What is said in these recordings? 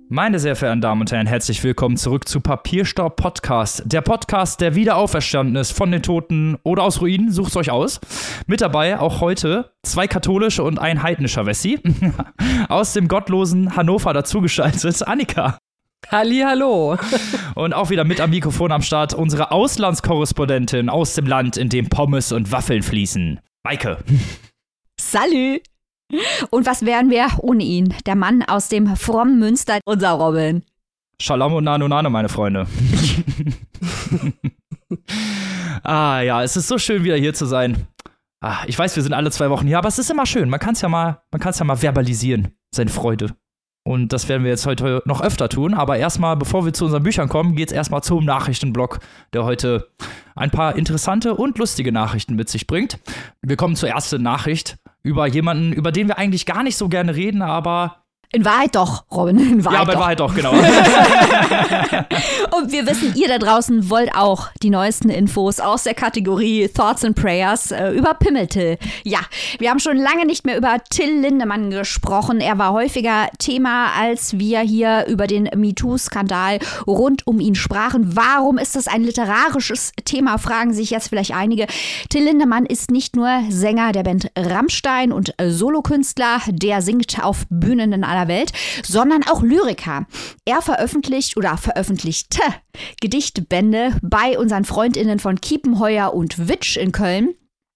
Meine sehr verehrten Damen und Herren, herzlich willkommen zurück zu Papierstau Podcast. Der Podcast, der wieder auferstanden ist von den Toten oder aus Ruinen, sucht's euch aus. Mit dabei auch heute 2 katholische und ein heidnischer Wessi. Aus dem gottlosen Hannover dazugeschaltet, Annika. Hallihallo. Und auch wieder mit am Mikrofon am Start unsere Auslandskorrespondentin aus dem Land, in dem Pommes und Waffeln fließen, Maike. Salü. Und was wären wir ohne ihn? Der Mann aus dem frommen Münster, unser Robin. Shalom und Nano Nano, meine Freunde. Ja, es ist so schön, wieder hier zu sein. Ich weiß, wir sind alle 2 Wochen hier, aber es ist immer schön. Man kann es ja mal verbalisieren, seine Freude. Und das werden wir jetzt heute noch öfter tun. Aber erstmal, bevor wir zu unseren Büchern kommen, geht's erstmal zum Nachrichtenblock, der heute ein paar interessante und lustige Nachrichten mit sich bringt. Wir kommen zur ersten Nachricht über jemanden, über den wir eigentlich gar nicht so gerne reden, aber in Wahrheit doch, Robin, in Wahrheit ja, aber in doch. Wahrheit doch, genau. Und wir wissen, ihr da draußen wollt auch die neuesten Infos aus der Kategorie Thoughts and Prayers über Pimmeltill. Ja, wir haben schon lange nicht mehr über Till Lindemann gesprochen. Er war häufiger Thema, als wir hier über den MeToo-Skandal rund um ihn sprachen. Warum ist das ein literarisches Thema, fragen sich jetzt vielleicht einige. Till Lindemann ist nicht nur Sänger der Band Rammstein und Solokünstler, der singt auf Bühnen in aller Welt, sondern auch Lyriker. Er veröffentlichte Gedichtbände bei unseren FreundInnen von Kiepenheuer und Witsch in Köln.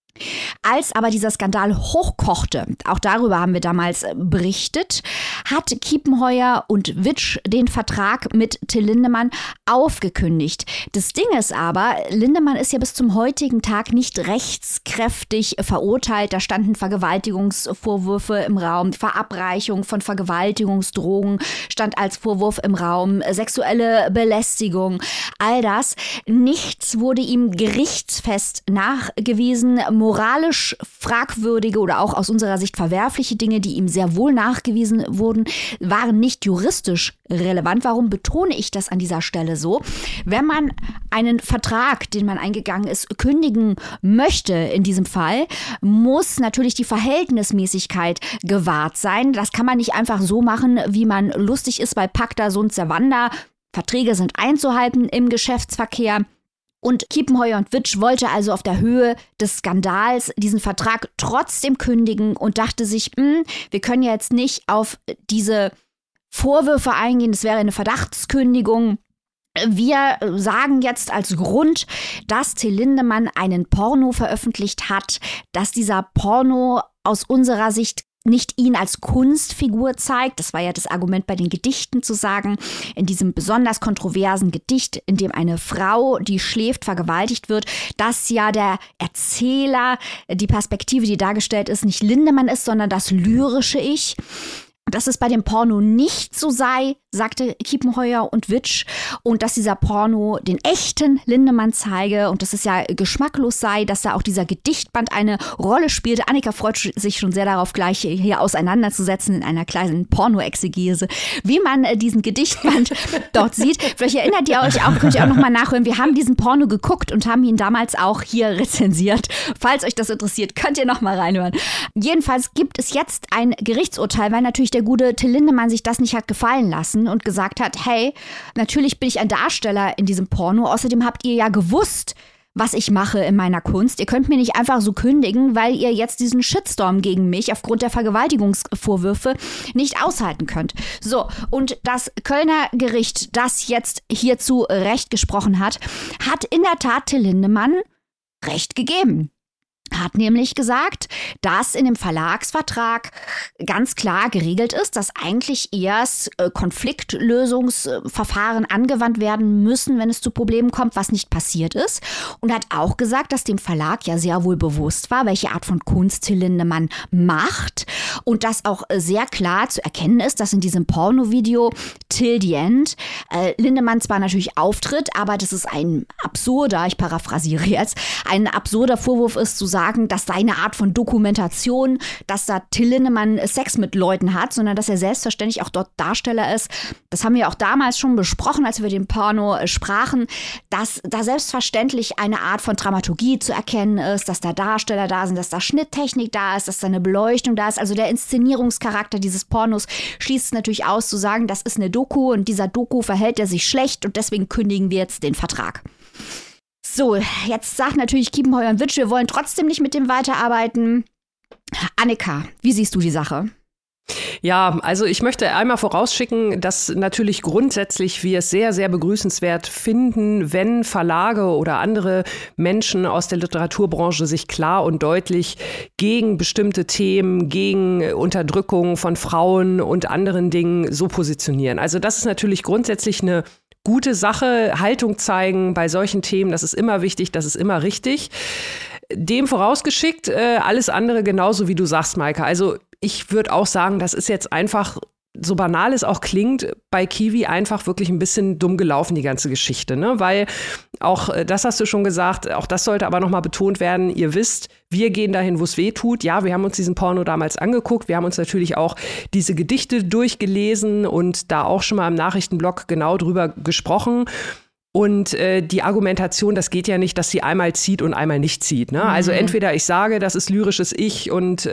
Als aber dieser Skandal hochkochte, auch darüber haben wir damals berichtet, hat Kiepenheuer und Witsch den Vertrag mit Till Lindemann aufgekündigt. Das Ding ist aber, Lindemann ist ja bis zum heutigen Tag nicht rechtskräftig verurteilt. Da standen Vergewaltigungsvorwürfe im Raum, Verabreichung von Vergewaltigungsdrogen stand als Vorwurf im Raum, sexuelle Belästigung, all das. Nichts wurde ihm gerichtsfest nachgewiesen. Moralisch fragwürdige oder auch aus unserer Sicht verwerfliche Dinge, die ihm sehr wohl nachgewiesen wurden, waren nicht juristisch relevant. Warum betone ich das an dieser Stelle so? Wenn man einen Vertrag, den man eingegangen ist, kündigen möchte in diesem Fall, muss natürlich die Verhältnismäßigkeit gewahrt sein. Das kann man nicht einfach so machen, wie man lustig ist bei Pacta sunt servanda. Verträge sind einzuhalten im Geschäftsverkehr. Und Kiepenheuer und Witsch wollte also auf der Höhe des Skandals diesen Vertrag trotzdem kündigen und dachte sich, wir können ja jetzt nicht auf diese Vorwürfe eingehen, das wäre eine Verdachtskündigung. Wir sagen jetzt als Grund, dass Till Lindemann einen Porno veröffentlicht hat, dass dieser Porno aus unserer Sicht nicht ihn als Kunstfigur zeigt. Das war ja das Argument bei den Gedichten zu sagen, in diesem besonders kontroversen Gedicht, in dem eine Frau, die schläft, vergewaltigt wird, dass ja der Erzähler, die Perspektive, die dargestellt ist, nicht Lindemann ist, sondern das lyrische Ich. Dass es bei dem Porno nicht so sei, sagte Kiepenheuer und Witsch, und dass dieser Porno den echten Lindemann zeige und dass es ja geschmacklos sei, dass da auch dieser Gedichtband eine Rolle spielte. Annika freut sich schon sehr darauf, gleich hier auseinanderzusetzen in einer kleinen Porno-Exegese, wie man diesen Gedichtband dort sieht. Vielleicht erinnert ihr euch auch, könnt ihr auch nochmal nachhören, wir haben diesen Porno geguckt und haben ihn damals auch hier rezensiert. Falls euch das interessiert, könnt ihr nochmal reinhören. Jedenfalls gibt es jetzt ein Gerichtsurteil, weil natürlich der gute Till Lindemann sich das nicht hat gefallen lassen und gesagt hat, hey, natürlich bin ich ein Darsteller in diesem Porno, außerdem habt ihr ja gewusst, was ich mache in meiner Kunst. Ihr könnt mir nicht einfach so kündigen, weil ihr jetzt diesen Shitstorm gegen mich aufgrund der Vergewaltigungsvorwürfe nicht aushalten könnt. So, und das Kölner Gericht, das jetzt hierzu Recht gesprochen hat, hat in der Tat Till Lindemann Recht gegeben. Hat nämlich gesagt, dass in dem Verlagsvertrag ganz klar geregelt ist, dass eigentlich erst Konfliktlösungsverfahren angewandt werden müssen, wenn es zu Problemen kommt, was nicht passiert ist. Und hat auch gesagt, dass dem Verlag ja sehr wohl bewusst war, welche Art von Kunst Till Lindemann macht. Und dass auch sehr klar zu erkennen ist, dass in diesem Pornovideo Till the End Lindemann zwar natürlich auftritt, aber das ist ein absurder, ich paraphrasiere jetzt, ein absurder Vorwurf ist zu sagen, sagen, das sei eine Art von Dokumentation, dass da Till Lindemann Sex mit Leuten hat, sondern dass er selbstverständlich auch dort Darsteller ist. Das haben wir auch damals schon besprochen, als wir den Porno sprachen, dass da selbstverständlich eine Art von Dramaturgie zu erkennen ist, dass da Darsteller da sind, dass da Schnitttechnik da ist, dass da eine Beleuchtung da ist. Also der Inszenierungscharakter dieses Pornos schließt es natürlich aus, zu sagen, das ist eine Doku und dieser Doku verhält er sich schlecht und deswegen kündigen wir jetzt den Vertrag. So, jetzt sagt natürlich Kiepenheuer und Witsch, wir wollen trotzdem nicht mit dem weiterarbeiten. Annika, wie siehst du die Sache? Ja, also ich möchte einmal vorausschicken, dass natürlich grundsätzlich wir es sehr, sehr begrüßenswert finden, wenn Verlage oder andere Menschen aus der Literaturbranche sich klar und deutlich gegen bestimmte Themen, gegen Unterdrückung von Frauen und anderen Dingen so positionieren. Also das ist natürlich grundsätzlich eine gute Sache, Haltung zeigen bei solchen Themen, das ist immer wichtig, das ist immer richtig. Dem vorausgeschickt, alles andere genauso wie du sagst, Maike. Also ich würde auch sagen, das ist jetzt einfach, so banal es auch klingt, bei Kiwi einfach wirklich ein bisschen dumm gelaufen, die ganze Geschichte, ne? Weil auch, das hast du schon gesagt, auch das sollte aber nochmal betont werden, ihr wisst, wir gehen dahin, wo es weh tut. Ja, wir haben uns diesen Porno damals angeguckt, wir haben uns natürlich auch diese Gedichte durchgelesen und da auch schon mal im Nachrichtenblog genau drüber gesprochen. Und die Argumentation, das geht ja nicht, dass sie einmal zieht und einmal nicht zieht. Ne? Also entweder ich sage, das ist lyrisches Ich und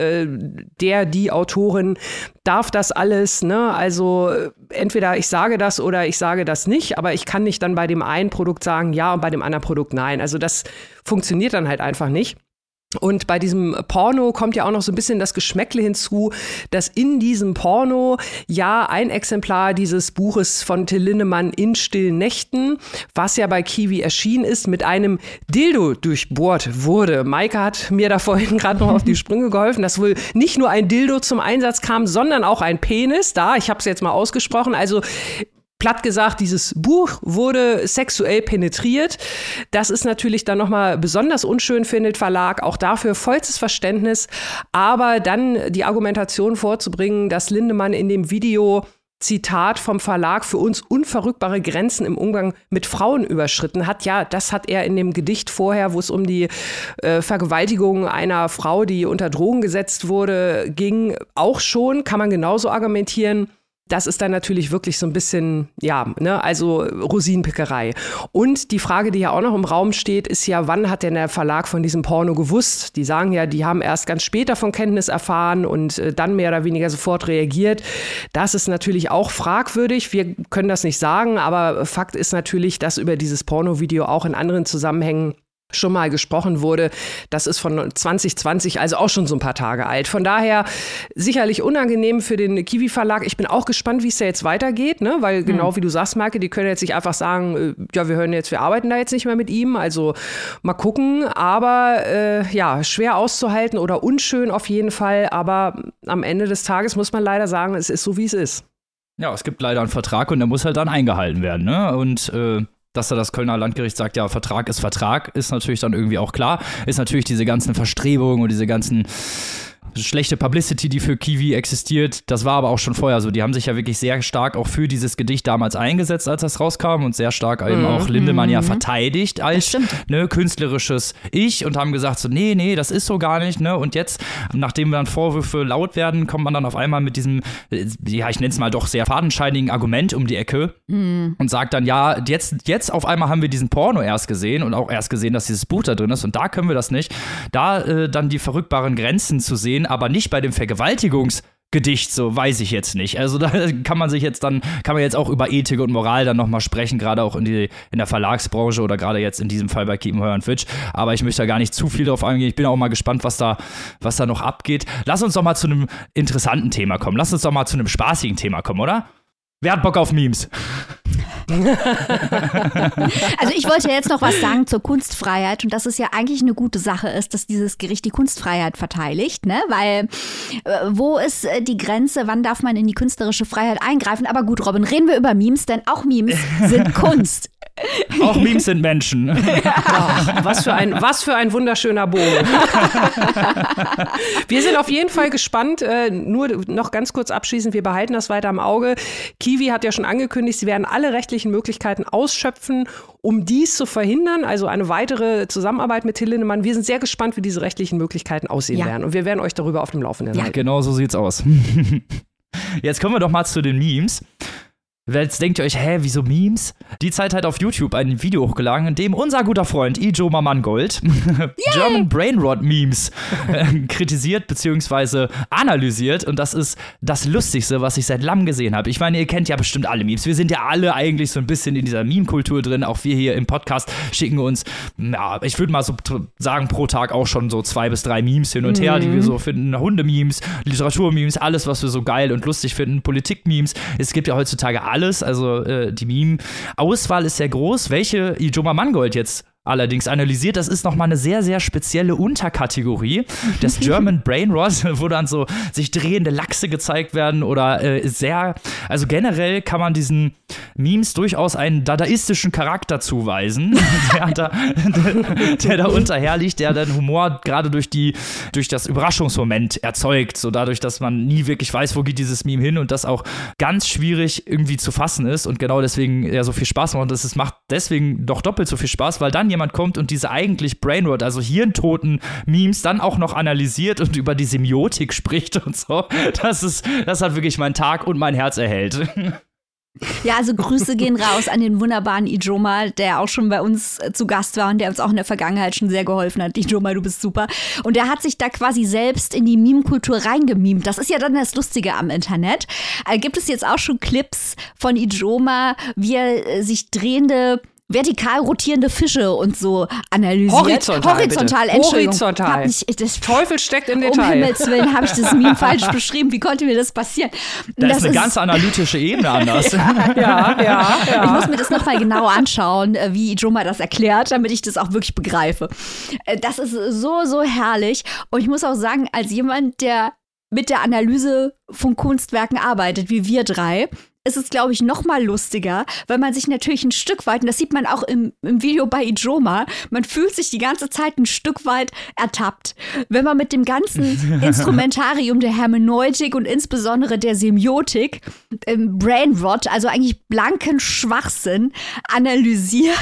die Autorin darf das alles. Ne? Also entweder ich sage das oder ich sage das nicht, aber ich kann nicht dann bei dem einen Produkt sagen ja und bei dem anderen Produkt nein. Also das funktioniert dann halt einfach nicht. Und bei diesem Porno kommt ja auch noch so ein bisschen das Geschmäckle hinzu, dass in diesem Porno ja ein Exemplar dieses Buches von Till Lindemann in stillen Nächten, was ja bei Kiwi erschienen ist, mit einem Dildo durchbohrt wurde. Maike hat mir da vorhin gerade noch auf die Sprünge geholfen, dass wohl nicht nur ein Dildo zum Einsatz kam, sondern auch ein Penis. Ich habe es jetzt mal ausgesprochen, also platt gesagt, dieses Buch wurde sexuell penetriert. Das ist natürlich dann nochmal besonders unschön für den Verlag. Auch dafür vollstes Verständnis. Aber dann die Argumentation vorzubringen, dass Lindemann in dem Video, Zitat vom Verlag, für uns unverrückbare Grenzen im Umgang mit Frauen überschritten hat. Ja, das hat er in dem Gedicht vorher, wo es um die Vergewaltigung einer Frau, die unter Drogen gesetzt wurde, ging, auch schon. Kann man genauso argumentieren. Das ist dann natürlich wirklich so ein bisschen, also Rosinenpickerei. Und die Frage, die ja auch noch im Raum steht, ist ja, wann hat denn der Verlag von diesem Porno gewusst? Die sagen ja, die haben erst ganz später von Kenntnis erfahren und dann mehr oder weniger sofort reagiert. Das ist natürlich auch fragwürdig. Wir können das nicht sagen, aber Fakt ist natürlich, dass über dieses Pornovideo auch in anderen Zusammenhängen schon mal gesprochen wurde. Das ist von 2020, also auch schon so ein paar Tage alt. Von daher sicherlich unangenehm für den Kiwi-Verlag. Ich bin auch gespannt, wie es da jetzt weitergeht, ne? Weil genau wie du sagst, Maike, die können jetzt nicht einfach sagen, wir arbeiten da jetzt nicht mehr mit ihm. Also mal gucken. Aber schwer auszuhalten oder unschön auf jeden Fall. Aber am Ende des Tages muss man leider sagen, es ist so, wie es ist. Ja, es gibt leider einen Vertrag und der muss halt dann eingehalten werden, ne? Und dass da das Kölner Landgericht sagt, ja, Vertrag, ist natürlich dann irgendwie auch klar. Ist natürlich diese ganzen Verstrebungen und diese ganzen schlechte Publicity, die für Kiwi existiert, das war aber auch schon vorher so. Die haben sich ja wirklich sehr stark auch für dieses Gedicht damals eingesetzt, als das rauskam und sehr stark eben auch Lindemann ja verteidigt als künstlerisches Ich und haben gesagt so, nee, das ist so gar nicht, ne? Und jetzt, nachdem dann Vorwürfe laut werden, kommt man dann auf einmal mit diesem, ich nenne es mal doch sehr fadenscheinigen Argument um die Ecke und sagt dann, ja, jetzt auf einmal haben wir diesen Porno erst gesehen und auch erst gesehen, dass dieses Buch da drin ist und da können wir das nicht. Da dann die verrückbaren Grenzen zu sehen, aber nicht bei dem Vergewaltigungsgedicht, so weiß ich jetzt nicht. Also da kann man jetzt auch über Ethik und Moral dann nochmal sprechen, gerade auch in der Verlagsbranche oder gerade jetzt in diesem Fall bei Kiepenheuer und Witsch. Aber ich möchte da gar nicht zu viel drauf eingehen. Ich bin auch mal gespannt, was da noch abgeht. Lass uns doch mal zu einem interessanten Thema kommen. Lass uns doch mal zu einem spaßigen Thema kommen, oder? Wer hat Bock auf Memes? Also ich wollte jetzt noch was sagen zur Kunstfreiheit und dass es ja eigentlich eine gute Sache ist, dass dieses Gericht die Kunstfreiheit verteidigt, ne? Weil wo ist die Grenze, wann darf man in die künstlerische Freiheit eingreifen? Aber gut, Robin, reden wir über Memes, denn auch Memes sind Kunst. Auch Memes sind Menschen. Ach, was für ein wunderschöner Bogen. Wir sind auf jeden Fall gespannt. Nur noch ganz kurz abschließend, wir behalten das weiter im Auge. Kiwi hat ja schon angekündigt, sie werden alle rechtlichen Möglichkeiten ausschöpfen, um dies zu verhindern. Also eine weitere Zusammenarbeit mit Till Lindemann. Wir sind sehr gespannt, wie diese rechtlichen Möglichkeiten aussehen werden. Und wir werden euch darüber auf dem Laufenden halten. Ja, genau so sieht's aus. Jetzt kommen wir doch mal zu den Memes. Jetzt denkt ihr euch, wieso Memes? Die Zeit hat auf YouTube ein Video hochgeladen, in dem unser guter Freund Ijoma Mangold German Brainrot Memes kritisiert bzw. analysiert. Und das ist das Lustigste, was ich seit langem gesehen habe. Ich meine, ihr kennt ja bestimmt alle Memes. Wir sind ja alle eigentlich so ein bisschen in dieser Meme-Kultur drin. Auch wir hier im Podcast schicken uns, ich würde mal so sagen, pro Tag auch schon so 2 bis 3 Memes hin und her, die wir so finden. Hunde-Memes, Literatur-Memes, alles, was wir so geil und lustig finden. Politik-Memes. Es gibt ja heutzutage alles, also die Meme-Auswahl ist sehr groß. Welche Ijoma Mangold jetzt allerdings analysiert, das ist nochmal eine sehr, sehr spezielle Unterkategorie des German Brainrot, wo dann so sich drehende Lachse gezeigt werden oder also generell kann man diesen Memes durchaus einen dadaistischen Charakter zuweisen, der da unterherliegt, der dann Humor gerade durch das Überraschungsmoment erzeugt, so dadurch, dass man nie wirklich weiß, wo geht dieses Meme hin und das auch ganz schwierig irgendwie zu fassen ist und genau deswegen ja so viel Spaß macht und es macht deswegen doch doppelt so viel Spaß, weil dann jemand kommt und diese eigentlich Brainrot, also hirntoten Memes dann auch noch analysiert und über die Semiotik spricht und so. Das hat wirklich meinen Tag und mein Herz erhellt. Ja, also Grüße gehen raus an den wunderbaren Ijoma, der auch schon bei uns zu Gast war und der uns auch in der Vergangenheit schon sehr geholfen hat. Ijoma, du bist super. Und der hat sich da quasi selbst in die Meme-Kultur reingemimt. Das ist ja dann das Lustige am Internet. Gibt es jetzt auch schon Clips von Ijoma, wie er sich drehende vertikal rotierende Fische und so analysiert. Horizontal, Entschuldigung. Horizontal. Teufel steckt im Detail. Um Himmels Willen habe ich das Meme falsch beschrieben. Wie konnte mir das passieren? Das ist eine ganz analytische Ebene anders. Ja. Ich muss mir das nochmal genau anschauen, wie Ijoma das erklärt, damit ich das auch wirklich begreife. Das ist so, so herrlich. Und ich muss auch sagen, als jemand, der mit der Analyse von Kunstwerken arbeitet, wie wir drei, ist es, glaube ich, noch mal lustiger, weil man sich natürlich ein Stück weit, und das sieht man auch im Video bei Ijoma, man fühlt sich die ganze Zeit ein Stück weit ertappt. Wenn man mit dem ganzen Instrumentarium der Hermeneutik und insbesondere der Semiotik, Brainrot, also eigentlich blanken Schwachsinn, analysiert.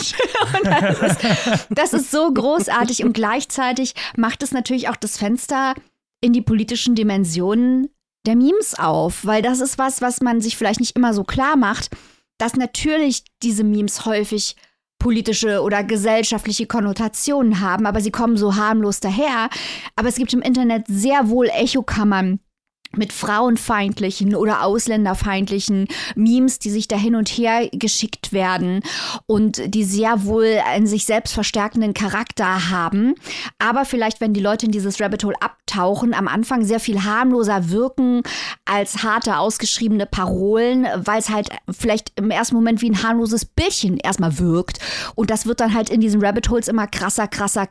Und das ist so großartig und gleichzeitig macht es natürlich auch das Fenster in die politischen Dimensionen der Memes auf, weil das ist was man sich vielleicht nicht immer so klar macht, dass natürlich diese Memes häufig politische oder gesellschaftliche Konnotationen haben, aber sie kommen so harmlos daher. Aber es gibt im Internet sehr wohl Echokammern mit frauenfeindlichen oder ausländerfeindlichen Memes, die sich da hin und her geschickt werden und die sehr wohl einen sich selbst verstärkenden Charakter haben. Aber vielleicht, wenn die Leute in dieses Rabbit Hole abtauchen, am Anfang sehr viel harmloser wirken als harte, ausgeschriebene Parolen, weil es halt vielleicht im ersten Moment wie ein harmloses Bildchen erstmal wirkt. Und das wird dann halt in diesen Rabbit Holes immer krasser,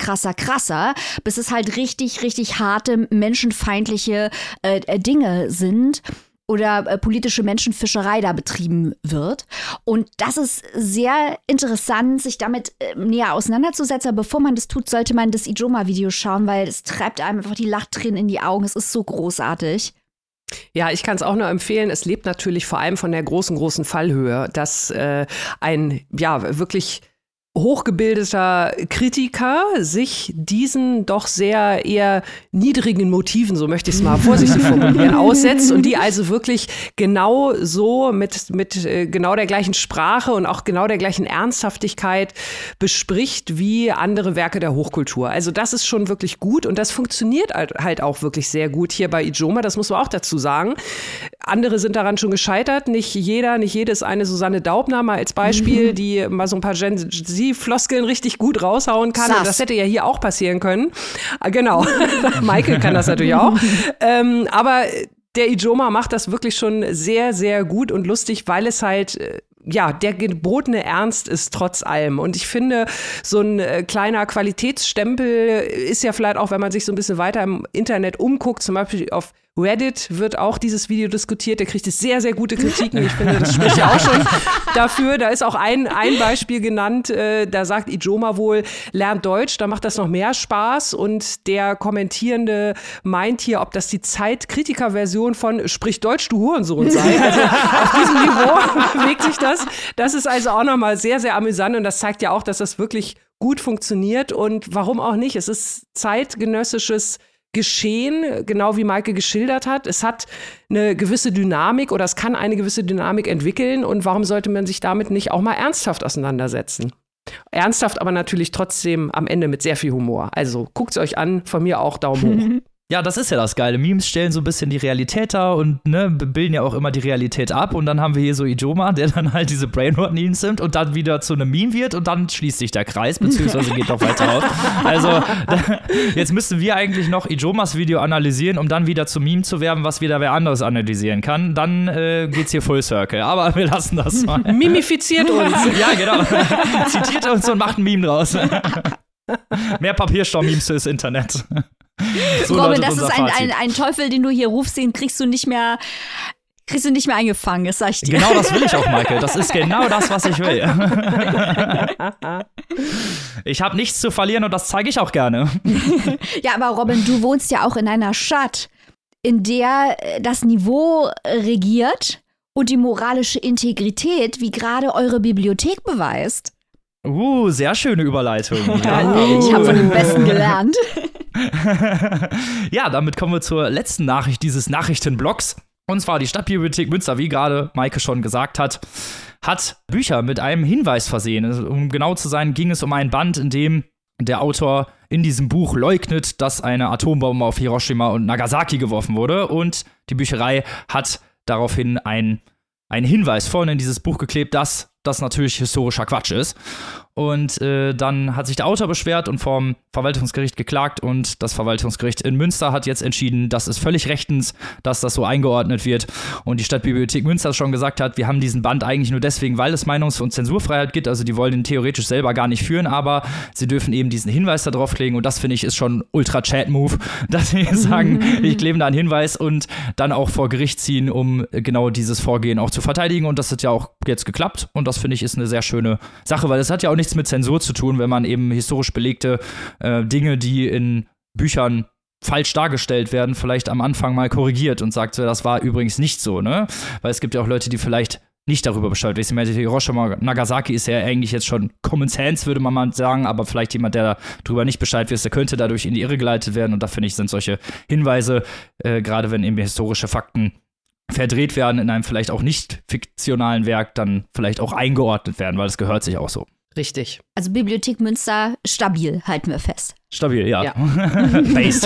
bis es halt richtig, richtig harte, menschenfeindliche Dinge sind oder politische Menschenfischerei da betrieben wird. Und das ist sehr interessant, sich damit näher auseinanderzusetzen. Aber bevor man das tut, sollte man das Ijoma-Video schauen, weil es treibt einem einfach die Lachtränen in die Augen. Es ist so großartig. Ja, ich kann es auch nur empfehlen. Es lebt natürlich vor allem von der großen Fallhöhe, dass ein wirklich hochgebildeter Kritiker sich diesen doch sehr eher niedrigen Motiven, so möchte ich es mal vorsichtig formulieren, aussetzt und die also wirklich genau so mit genau der gleichen Sprache und auch genau der gleichen Ernsthaftigkeit bespricht wie andere Werke der Hochkultur. Also das ist schon wirklich gut und das funktioniert halt auch wirklich sehr gut hier bei Ijoma, das muss man auch dazu sagen. Andere sind daran schon gescheitert, nicht jede ist eine Susanne Daubner mal als Beispiel, die mal so ein paar Gen Z-Floskeln richtig gut raushauen kann. Und das hätte ja hier auch passieren können. Genau, Michael kann das natürlich auch. Aber der Ijoma macht das wirklich schon sehr, sehr gut und lustig, weil es halt der gebotene Ernst ist trotz allem. Und ich finde, so ein kleiner Qualitätsstempel ist ja vielleicht auch, wenn man sich so ein bisschen weiter im Internet umguckt, zum Beispiel auf Reddit wird auch dieses Video diskutiert. Der kriegt sehr, sehr gute Kritiken. Ich finde, das spricht ja auch schon dafür. Da ist auch ein Beispiel genannt. Da sagt Ijoma wohl, lernt Deutsch, da macht das noch mehr Spaß. Und der Kommentierende meint hier, ob das die Zeitkritiker-Version von Sprich Deutsch, du Hurensohn sei. Also auf diesem Niveau bewegt sich das. Das ist also auch nochmal sehr, sehr amüsant. Und das zeigt ja auch, dass das wirklich gut funktioniert. Und warum auch nicht? Es ist zeitgenössisches Geschehen, genau wie Maike geschildert hat. Es hat eine gewisse Dynamik oder es kann eine gewisse Dynamik entwickeln. Und warum sollte man sich damit nicht auch mal ernsthaft auseinandersetzen? Ernsthaft, aber natürlich trotzdem am Ende mit sehr viel Humor. Also guckt's euch an, von mir auch Daumen hoch. Ja, das ist ja das Geile. Memes stellen so ein bisschen die Realität dar und bilden ja auch immer die Realität ab. Und dann haben wir hier so Ijoma, der dann halt diese Brainrot-Memes nimmt und dann wieder zu einem Meme wird und dann schließt sich der Kreis, beziehungsweise geht noch weiter auf. Also jetzt müssten wir eigentlich noch Ijomas Video analysieren, um dann wieder zum Meme zu werden, was wieder wer anderes analysieren kann. Dann geht's hier Full Circle. Aber wir lassen das mal. Mimifiziert uns. Ja, genau. Zitiert uns und macht ein Meme draus. Mehr Papierstau-Memes fürs Internet. So, Robin, das ist ein Teufel, den du hier rufst, den kriegst du nicht mehr eingefangen, das sag ich dir. Genau das will ich auch, Maike. Das ist genau das, was ich will. Ich habe nichts zu verlieren und das zeige ich auch gerne. Ja, aber Robin, du wohnst ja auch in einer Stadt, in der das Niveau regiert und die moralische Integrität, wie gerade eure Bibliothek beweist. Sehr schöne Überleitung. Ja, ich habe von dem Besten gelernt. Ja, damit kommen wir zur letzten Nachricht dieses Nachrichtenblocks. Und zwar die Stadtbibliothek Münster, wie gerade Maike schon gesagt hat Bücher mit einem Hinweis versehen. Also, um genau zu sein, ging es um ein Band, in dem der Autor in diesem Buch leugnet, dass eine Atombombe auf Hiroshima und Nagasaki geworfen wurde. Und die Bücherei hat daraufhin einen Hinweis vorne in dieses Buch geklebt, dass das natürlich historischer Quatsch ist. Und dann hat sich der Autor beschwert und vom Verwaltungsgericht geklagt und das Verwaltungsgericht in Münster hat jetzt entschieden, das ist völlig rechtens, dass das so eingeordnet wird. Und die Stadtbibliothek Münster schon gesagt hat, wir haben diesen Band eigentlich nur deswegen, weil es Meinungs- und Zensurfreiheit gibt. Also die wollen ihn theoretisch selber gar nicht führen, aber sie dürfen eben diesen Hinweis da drauflegen und das finde ich ist schon Ultra-Chat-Move, dass sie sagen, ich klebe da einen Hinweis und dann auch vor Gericht ziehen, um genau dieses Vorgehen auch zu verteidigen. Und das hat ja auch jetzt geklappt und das finde ich ist eine sehr schöne Sache, weil es hat ja auch nichts mit Zensur zu tun, wenn man eben historisch belegte Dinge, die in Büchern falsch dargestellt werden, vielleicht am Anfang mal korrigiert und sagt, das war übrigens nicht so, ne? Weil es gibt ja auch Leute, die vielleicht nicht darüber Bescheid wissen. Hiroshima, Nagasaki ist ja eigentlich jetzt schon Common Sense, würde man mal sagen, aber vielleicht jemand, der darüber nicht Bescheid weiß, der könnte dadurch in die Irre geleitet werden und da finde ich, sind solche Hinweise, gerade wenn eben historische Fakten verdreht werden in einem vielleicht auch nicht fiktionalen Werk, dann vielleicht auch eingeordnet werden, weil es gehört sich auch so. Richtig. Also Bibliothek Münster, stabil, halten wir fest. Stabil, ja. Based.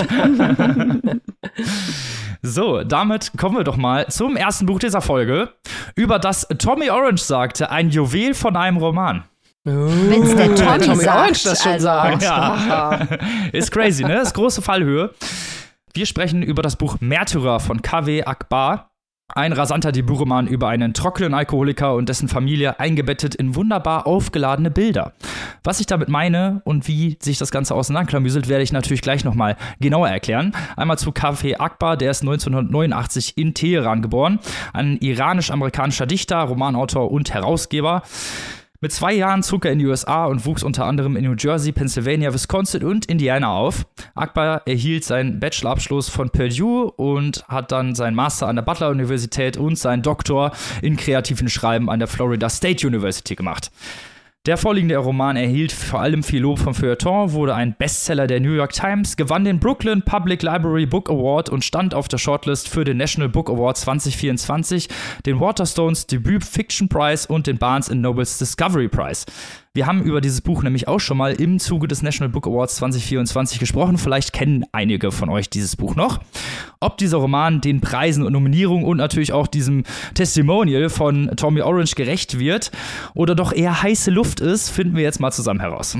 So, damit kommen wir doch mal zum ersten Buch dieser Folge, über das Tommy Orange sagte, ein Juwel von einem Roman. Wenn es der Tommy sagt, Orange das schon sagt. Ja. Ist crazy, ne? Ist große Fallhöhe. Wir sprechen über das Buch Märtyrer von Kaveh Akbar. Ein rasanter Debütroman über einen trockenen Alkoholiker und dessen Familie, eingebettet in wunderbar aufgeladene Bilder. Was ich damit meine und wie sich das Ganze auseinanderklamüselt, werde ich natürlich gleich nochmal genauer erklären. Einmal zu Kaveh Akbar, der ist 1989 in Teheran geboren. Ein iranisch-amerikanischer Dichter, Romanautor und Herausgeber. Mit 2 Jahren zog er in die USA und wuchs unter anderem in New Jersey, Pennsylvania, Wisconsin und Indiana auf. Akbar erhielt seinen Bachelorabschluss von Purdue und hat dann seinen Master an der Butler-Universität und seinen Doktor in kreativen Schreiben an der Florida State University gemacht. Der vorliegende Roman erhielt vor allem viel Lob vom Feuilleton, wurde ein Bestseller der New York Times, gewann den Brooklyn Public Library Book Award und stand auf der Shortlist für den National Book Award 2024, den Waterstones Debut Fiction Prize und den Barnes & Nobles Discovery Prize. Wir haben über dieses Buch nämlich auch schon mal im Zuge des National Book Awards 2024 gesprochen. Vielleicht kennen einige von euch dieses Buch noch. Ob dieser Roman den Preisen und Nominierungen und natürlich auch diesem Testimonial von Tommy Orange gerecht wird oder doch eher heiße Luft ist, finden wir jetzt mal zusammen heraus.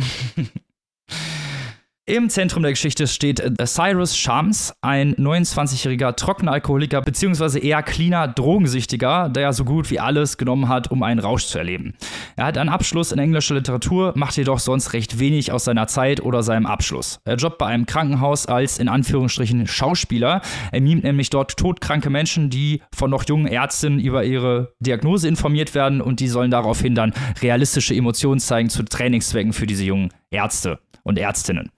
Im Zentrum der Geschichte steht Cyrus Shams, ein 29-jähriger trockener Alkoholiker bzw. eher cleaner Drogensüchtiger, der so gut wie alles genommen hat, um einen Rausch zu erleben. Er hat einen Abschluss in englischer Literatur, macht jedoch sonst recht wenig aus seiner Zeit oder seinem Abschluss. Er jobbt bei einem Krankenhaus als, in Anführungsstrichen, Schauspieler. Er mimt nämlich dort todkranke Menschen, die von noch jungen Ärztinnen über ihre Diagnose informiert werden und die sollen daraufhin dann realistische Emotionen zeigen zu Trainingszwecken für diese jungen Ärzte und Ärztinnen.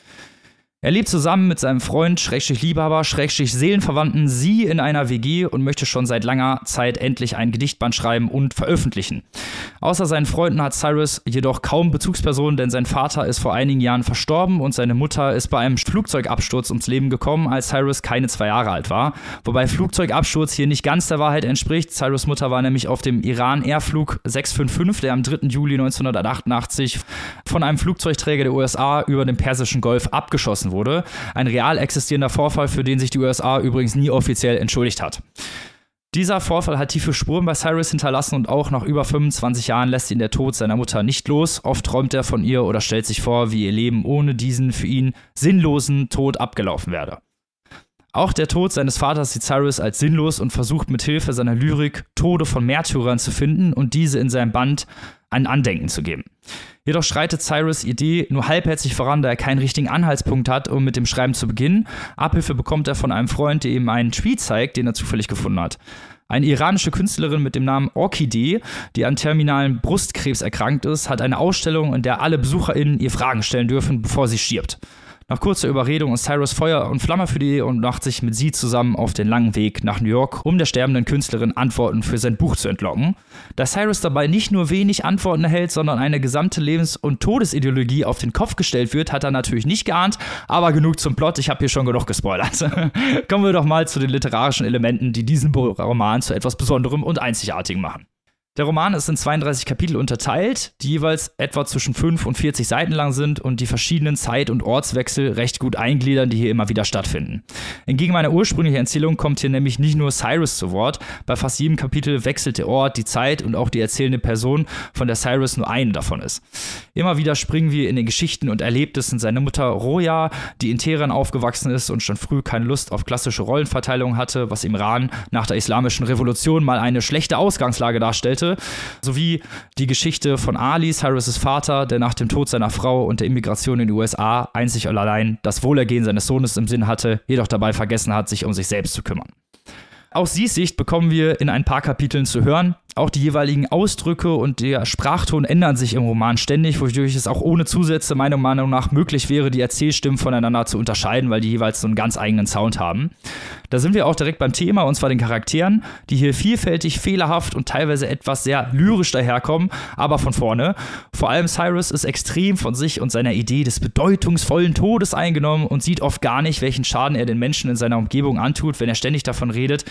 Er lebt zusammen mit seinem Freund, Liebhaber, Seelenverwandten, sie in einer WG und möchte schon seit langer Zeit endlich ein Gedichtband schreiben und veröffentlichen. Außer seinen Freunden hat Cyrus jedoch kaum Bezugspersonen, denn sein Vater ist vor einigen Jahren verstorben und seine Mutter ist bei einem Flugzeugabsturz ums Leben gekommen, als Cyrus keine 2 Jahre alt war. Wobei Flugzeugabsturz hier nicht ganz der Wahrheit entspricht. Cyrus' Mutter war nämlich auf dem Iran-Airflug 655, der am 3. Juli 1988 von einem Flugzeugträger der USA über den Persischen Golf abgeschossen wurde. Ein real existierender Vorfall, für den sich die USA übrigens nie offiziell entschuldigt hat. Dieser Vorfall hat tiefe Spuren bei Cyrus hinterlassen und auch nach über 25 Jahren lässt ihn der Tod seiner Mutter nicht los. Oft träumt er von ihr oder stellt sich vor, wie ihr Leben ohne diesen für ihn sinnlosen Tod abgelaufen werde. Auch der Tod seines Vaters sieht Cyrus als sinnlos und versucht mit Hilfe seiner Lyrik Tode von Märtyrern zu finden und diese in seinem Band ein Andenken zu geben. Jedoch schreitet Cyrus' Idee nur halbherzig voran, da er keinen richtigen Anhaltspunkt hat, um mit dem Schreiben zu beginnen. Abhilfe bekommt er von einem Freund, der ihm einen Tweet zeigt, den er zufällig gefunden hat. Eine iranische Künstlerin mit dem Namen Orchidee, die an terminalen Brustkrebs erkrankt ist, hat eine Ausstellung, in der alle BesucherInnen ihr Fragen stellen dürfen, bevor sie stirbt. Nach kurzer Überredung ist Cyrus Feuer und Flamme für die Idee und macht sich mit sie zusammen auf den langen Weg nach New York, um der sterbenden Künstlerin Antworten für sein Buch zu entlocken. Da Cyrus dabei nicht nur wenig Antworten erhält, sondern eine gesamte Lebens- und Todesideologie auf den Kopf gestellt wird, hat er natürlich nicht geahnt, aber genug zum Plot, ich habe hier schon genug gespoilert. Kommen wir doch mal zu den literarischen Elementen, die diesen Roman zu etwas Besonderem und Einzigartigem machen. Der Roman ist in 32 Kapitel unterteilt, die jeweils etwa zwischen 5 und 40 Seiten lang sind und die verschiedenen Zeit- und Ortswechsel recht gut eingliedern, die hier immer wieder stattfinden. Entgegen meiner ursprünglichen Erzählung kommt hier nämlich nicht nur Cyrus zu Wort, bei fast jedem Kapitel wechselt der Ort, die Zeit und auch die erzählende Person, von der Cyrus nur eine davon ist. Immer wieder springen wir in den Geschichten und Erlebnissen seiner Mutter Roja, die in Teheran aufgewachsen ist und schon früh keine Lust auf klassische Rollenverteilung hatte, was im Iran nach der Islamischen Revolution mal eine schlechte Ausgangslage darstellte, sowie die Geschichte von Ali, Cyrus' Vater, der nach dem Tod seiner Frau und der Immigration in die USA einzig und allein das Wohlergehen seines Sohnes im Sinn hatte, jedoch dabei vergessen hat, sich um sich selbst zu kümmern. Aus Sies Sicht bekommen wir in ein paar Kapiteln zu hören. Auch die jeweiligen Ausdrücke und der Sprachton ändern sich im Roman ständig, wodurch es auch ohne Zusätze meiner Meinung nach möglich wäre, die Erzählstimmen voneinander zu unterscheiden, weil die jeweils so einen ganz eigenen Sound haben. Da sind wir auch direkt beim Thema, und zwar den Charakteren, die hier vielfältig, fehlerhaft und teilweise etwas sehr lyrisch daherkommen, aber von vorne. Vor allem Cyrus ist extrem von sich und seiner Idee des bedeutungsvollen Todes eingenommen und sieht oft gar nicht, welchen Schaden er den Menschen in seiner Umgebung antut, wenn er ständig davon redet,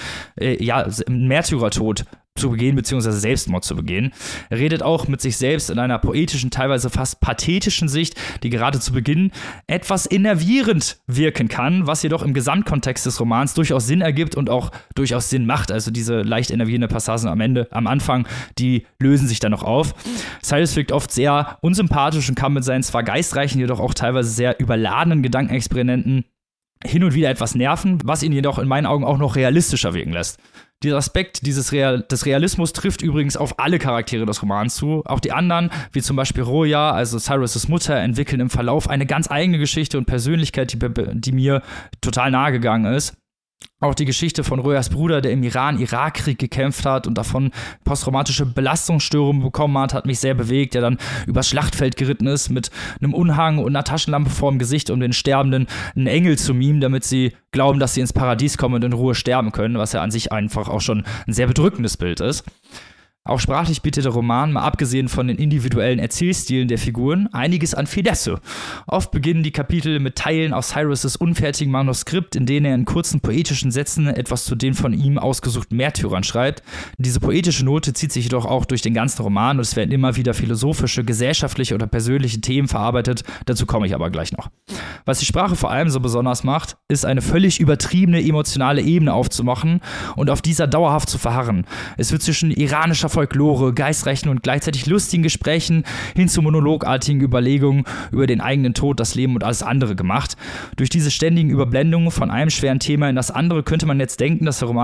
einen Märtyrertod zu begehen, beziehungsweise Selbstmord zu begehen. Er redet auch mit sich selbst in einer poetischen, teilweise fast pathetischen Sicht, die gerade zu Beginn etwas innervierend wirken kann, was jedoch im Gesamtkontext des Romans durchaus Sinn ergibt und auch durchaus Sinn macht. Also diese leicht innervierende Passagen am Anfang, die lösen sich dann noch auf. Cyrus wirkt oft sehr unsympathisch und kann mit seinen zwar geistreichen, jedoch auch teilweise sehr überladenen Gedankenexperimenten hin und wieder etwas nerven, was ihn jedoch in meinen Augen auch noch realistischer wirken lässt. Dieser Aspekt des Realismus trifft übrigens auf alle Charaktere des Romans zu. Auch die anderen, wie zum Beispiel Roja, also Cyrus' Mutter, entwickeln im Verlauf eine ganz eigene Geschichte und Persönlichkeit, die mir total nahe gegangen ist. Auch die Geschichte von Rojas Bruder, der im Iran-Irak-Krieg gekämpft hat und davon posttraumatische Belastungsstörungen bekommen hat mich sehr bewegt, der dann übers Schlachtfeld geritten ist mit einem Umhang und einer Taschenlampe vorm Gesicht, um den Sterbenden einen Engel zu mimen, damit sie glauben, dass sie ins Paradies kommen und in Ruhe sterben können, was ja an sich einfach auch schon ein sehr bedrückendes Bild ist. Auch sprachlich bietet der Roman, mal abgesehen von den individuellen Erzählstilen der Figuren, einiges an Finesse. Oft beginnen die Kapitel mit Teilen aus Cyrus' unfertigen Manuskript, in denen er in kurzen poetischen Sätzen etwas zu den von ihm ausgesuchten Märtyrern schreibt. Diese poetische Note zieht sich jedoch auch durch den ganzen Roman und es werden immer wieder philosophische, gesellschaftliche oder persönliche Themen verarbeitet. Dazu komme ich aber gleich noch. Was die Sprache vor allem so besonders macht, ist eine völlig übertriebene emotionale Ebene aufzumachen und auf dieser dauerhaft zu verharren. Es wird zwischen iranischer Folklore, geistreichen und gleichzeitig lustigen Gesprächen hin zu monologartigen Überlegungen über den eigenen Tod, das Leben und alles andere gemacht. Durch diese ständigen Überblendungen von einem schweren Thema in das andere könnte man jetzt denken, dass der Roman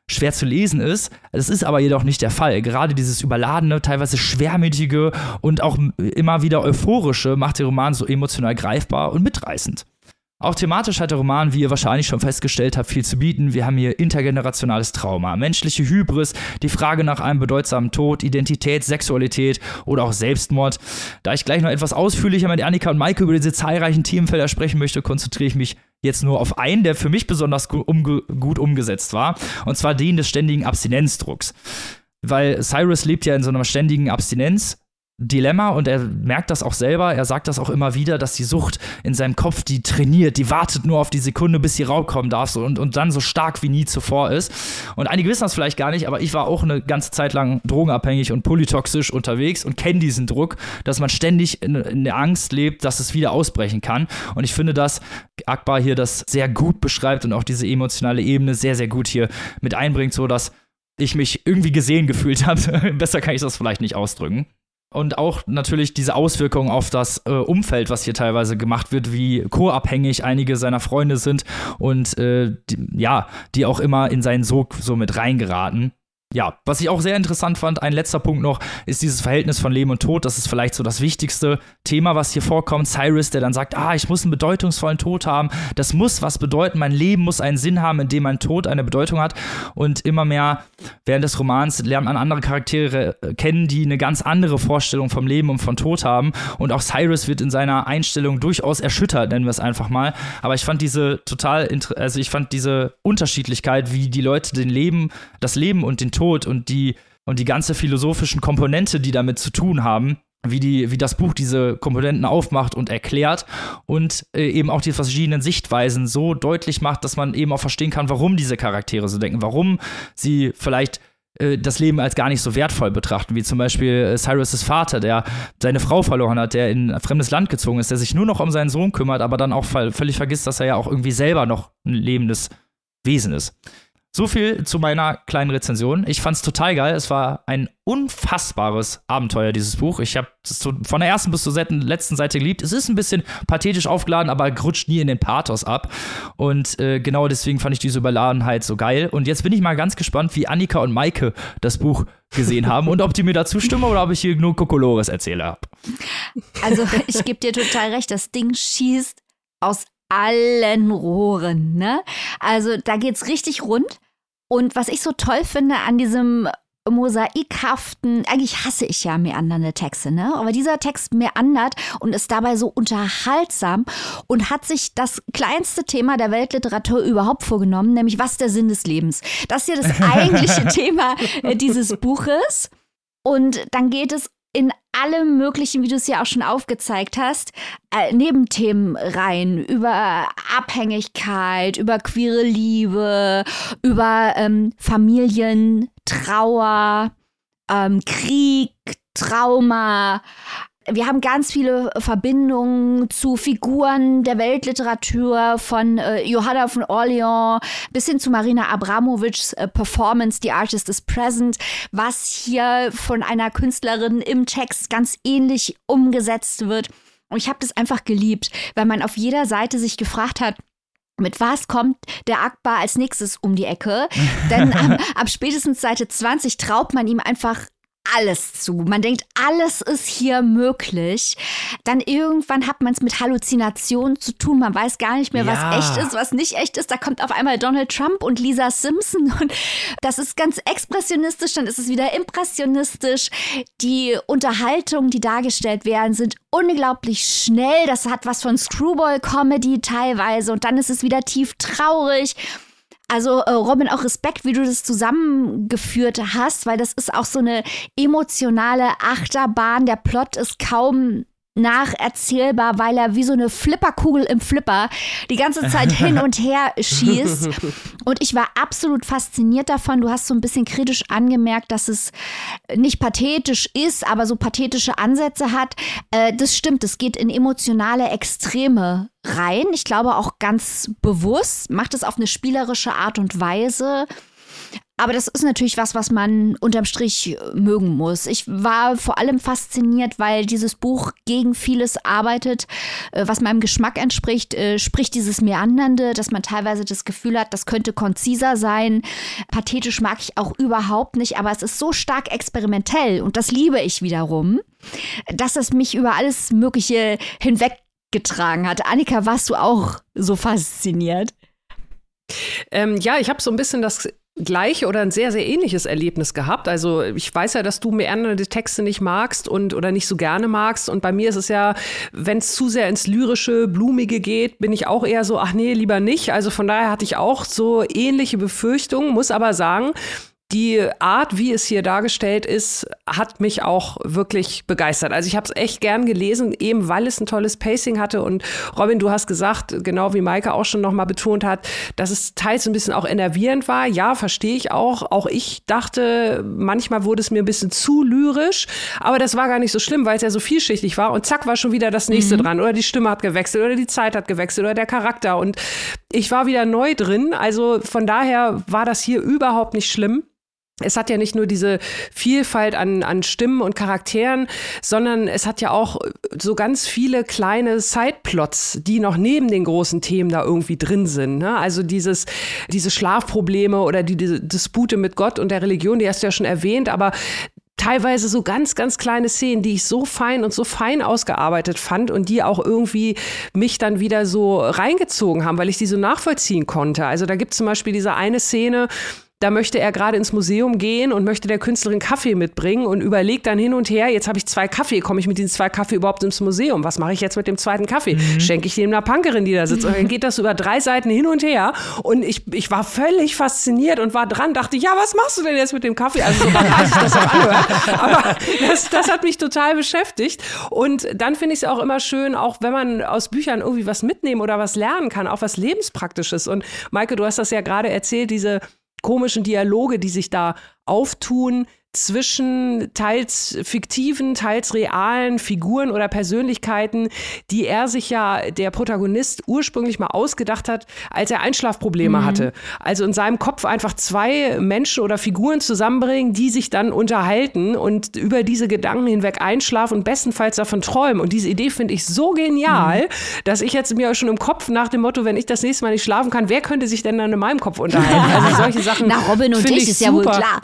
schwer zu lesen ist. Das ist aber jedoch nicht der Fall. Gerade dieses überladene, teilweise schwermütige und auch immer wieder euphorische macht den Roman so emotional greifbar und mitreißend. Auch thematisch hat der Roman, wie ihr wahrscheinlich schon festgestellt habt, viel zu bieten. Wir haben hier intergenerationales Trauma, menschliche Hybris, die Frage nach einem bedeutsamen Tod, Identität, Sexualität oder auch Selbstmord. Da ich gleich noch etwas ausführlicher mit Annika und Maike über diese zahlreichen Themenfelder sprechen möchte, konzentriere ich mich jetzt nur auf einen, der für mich besonders gut umgesetzt war, und zwar den des ständigen Abstinenzdrucks. Weil Cyrus lebt ja in so einer ständigen Abstinenz-Dilemma und er merkt das auch selber, er sagt das auch immer wieder, dass die Sucht in seinem Kopf, die trainiert, die wartet nur auf die Sekunde, bis sie rauskommen darf und dann so stark wie nie zuvor ist. Und einige wissen das vielleicht gar nicht, aber ich war auch eine ganze Zeit lang drogenabhängig und polytoxisch unterwegs und kenne diesen Druck, dass man ständig in der Angst lebt, dass es wieder ausbrechen kann. Und ich finde, dass Akbar hier das sehr gut beschreibt und auch diese emotionale Ebene sehr, sehr gut hier mit einbringt, so dass ich mich irgendwie gesehen gefühlt habe. Besser kann ich das vielleicht nicht ausdrücken. Und auch natürlich diese Auswirkungen auf das Umfeld, was hier teilweise gemacht wird, wie co-abhängig einige seiner Freunde sind und die auch immer in seinen Sog so mit reingeraten. Ja, was ich auch sehr interessant fand, ein letzter Punkt noch, ist dieses Verhältnis von Leben und Tod. Das ist vielleicht so das wichtigste Thema, was hier vorkommt. Cyrus, der dann sagt, ich muss einen bedeutungsvollen Tod haben. Das muss was bedeuten. Mein Leben muss einen Sinn haben, in dem mein Tod eine Bedeutung hat. Und immer mehr während des Romans lernt man andere Charaktere kennen, die eine ganz andere Vorstellung vom Leben und von Tod haben. Und auch Cyrus wird in seiner Einstellung durchaus erschüttert, nennen wir es einfach mal. Aber ich fand diese diese Unterschiedlichkeit, wie die Leute das Leben und den Tod und die ganze philosophischen Komponente, die damit zu tun haben, wie das Buch diese Komponenten aufmacht und erklärt und eben auch die verschiedenen Sichtweisen so deutlich macht, dass man eben auch verstehen kann, warum diese Charaktere so denken, warum sie vielleicht das Leben als gar nicht so wertvoll betrachten, wie zum Beispiel Cyrus' Vater, der seine Frau verloren hat, der in ein fremdes Land gezogen ist, der sich nur noch um seinen Sohn kümmert, aber dann auch völlig vergisst, dass er ja auch irgendwie selber noch ein lebendes Wesen ist. So viel zu meiner kleinen Rezension. Ich fand's total geil. Es war ein unfassbares Abenteuer, dieses Buch. Ich habe es von der ersten bis zur letzten Seite geliebt. Es ist ein bisschen pathetisch aufgeladen, aber rutscht nie in den Pathos ab. Und genau deswegen fand ich diese Überladenheit so geil. Und jetzt bin ich mal ganz gespannt, wie Annika und Maike das Buch gesehen haben und ob die mir da zustimmen oder ob ich hier nur Kokolores erzähle. Also ich gebe dir total recht, das Ding schießt aus allen Rohren, ne? Also da geht's richtig rund. Und was ich so toll finde an diesem mosaikhaften, eigentlich hasse ich ja meandernde Texte, ne? Aber dieser Text meandert und ist dabei so unterhaltsam und hat sich das kleinste Thema der Weltliteratur überhaupt vorgenommen, nämlich was ist der Sinn des Lebens? Das ist ja das eigentliche Thema dieses Buches. Und dann geht es in alle möglichen, wie du es ja auch schon aufgezeigt hast, Nebenthemen rein, über Abhängigkeit, über queere Liebe, über Familien, Trauer, Krieg, Trauma. Wir haben ganz viele Verbindungen zu Figuren der Weltliteratur, von Johanna von Orleans bis hin zu Marina Abramovichs Performance, The Artist is Present, was hier von einer Künstlerin im Text ganz ähnlich umgesetzt wird. Und ich habe das einfach geliebt, weil man auf jeder Seite sich gefragt hat, mit was kommt der Akbar als nächstes um die Ecke? Denn ab spätestens Seite 20 traut man ihm einfach alles zu. Man denkt, alles ist hier möglich. Dann irgendwann hat man es mit Halluzinationen zu tun. Man weiß gar nicht mehr, was echt ist, was nicht echt ist. Da kommt auf einmal Donald Trump und Lisa Simpson. Und das ist ganz expressionistisch, dann ist es wieder impressionistisch. Die Unterhaltungen, die dargestellt werden, sind unglaublich schnell. Das hat was von Screwball-Comedy teilweise. Und dann ist es wieder tief traurig. Also Robin, auch Respekt, wie du das zusammengeführt hast, weil das ist auch so eine emotionale Achterbahn. Der Plot ist kaum nacherzählbar, weil er wie so eine Flipperkugel im Flipper die ganze Zeit hin und her schießt. Und ich war absolut fasziniert davon. Du hast so ein bisschen kritisch angemerkt, dass es nicht pathetisch ist, aber so pathetische Ansätze hat. Das stimmt, es geht in emotionale Extreme rein. Ich glaube auch ganz bewusst, macht es auf eine spielerische Art und Weise. Aber das ist natürlich was man unterm Strich mögen muss. Ich war vor allem fasziniert, weil dieses Buch gegen vieles arbeitet, was meinem Geschmack entspricht. Sprich dieses Meandernde, dass man teilweise das Gefühl hat, das könnte konziser sein. Pathetisch mag ich auch überhaupt nicht, aber es ist so stark experimentell und das liebe ich wiederum, dass es mich über alles Mögliche hinweggetragen hat. Annika, warst du auch so fasziniert? Ja, ich habe so ein bisschen das gleiche oder ein sehr, sehr ähnliches Erlebnis gehabt. Also ich weiß ja, dass du meandernde Texte nicht magst oder nicht so gerne magst. Und bei mir ist es ja, wenn es zu sehr ins Lyrische, Blumige geht, bin ich auch eher so, ach nee, lieber nicht. Also von daher hatte ich auch so ähnliche Befürchtungen, muss aber sagen, die Art, wie es hier dargestellt ist, hat mich auch wirklich begeistert. Also ich habe es echt gern gelesen, eben weil es ein tolles Pacing hatte. Und Robin, du hast gesagt, genau wie Maike auch schon nochmal betont hat, dass es teils ein bisschen auch enervierend war. Ja, verstehe ich auch. Auch ich dachte, manchmal wurde es mir ein bisschen zu lyrisch. Aber das war gar nicht so schlimm, weil es ja so vielschichtig war. Und zack, war schon wieder das nächste dran. Oder die Stimme hat gewechselt oder die Zeit hat gewechselt oder der Charakter. Und ich war wieder neu drin. Also von daher war das hier überhaupt nicht schlimm. Es hat ja nicht nur diese Vielfalt an Stimmen und Charakteren, sondern es hat ja auch so ganz viele kleine Sideplots, die noch neben den großen Themen da irgendwie drin sind. Ne? Also diese Schlafprobleme oder diese Dispute mit Gott und der Religion, die hast du ja schon erwähnt, aber teilweise so ganz, ganz kleine Szenen, die ich so fein ausgearbeitet fand und die auch irgendwie mich dann wieder so reingezogen haben, weil ich die so nachvollziehen konnte. Also da gibt es zum Beispiel diese eine Szene, da möchte er gerade ins Museum gehen und möchte der Künstlerin Kaffee mitbringen und überlegt dann hin und her, jetzt habe ich 2 Kaffee, komme ich mit diesen 2 Kaffee überhaupt ins Museum? Was mache ich jetzt mit dem 2. Kaffee? Schenke ich dem einer Punkerin, die da sitzt? Und dann geht das über 3 Seiten hin und her und ich war völlig fasziniert und war dran, dachte, ja, was machst du denn jetzt mit dem Kaffee? Also so banal sich das auch anhört, aber das hat mich total beschäftigt und dann finde ich es auch immer schön, auch wenn man aus Büchern irgendwie was mitnehmen oder was lernen kann, auch was Lebenspraktisches und Maike, du hast das ja gerade erzählt, diese komischen Dialoge, die sich da auftun zwischen teils fiktiven, teils realen Figuren oder Persönlichkeiten, die sich ja, der Protagonist, ursprünglich mal ausgedacht hat, als er Einschlafprobleme hatte. Also in seinem Kopf einfach 2 Menschen oder Figuren zusammenbringen, die sich dann unterhalten und über diese Gedanken hinweg einschlafen und bestenfalls davon träumen. Und diese Idee finde ich so genial, dass ich jetzt mir schon im Kopf nach dem Motto, wenn ich das nächste Mal nicht schlafen kann, wer könnte sich denn dann in meinem Kopf unterhalten? Also solche Sachen. Na, Robin und ich ist ja wohl klar.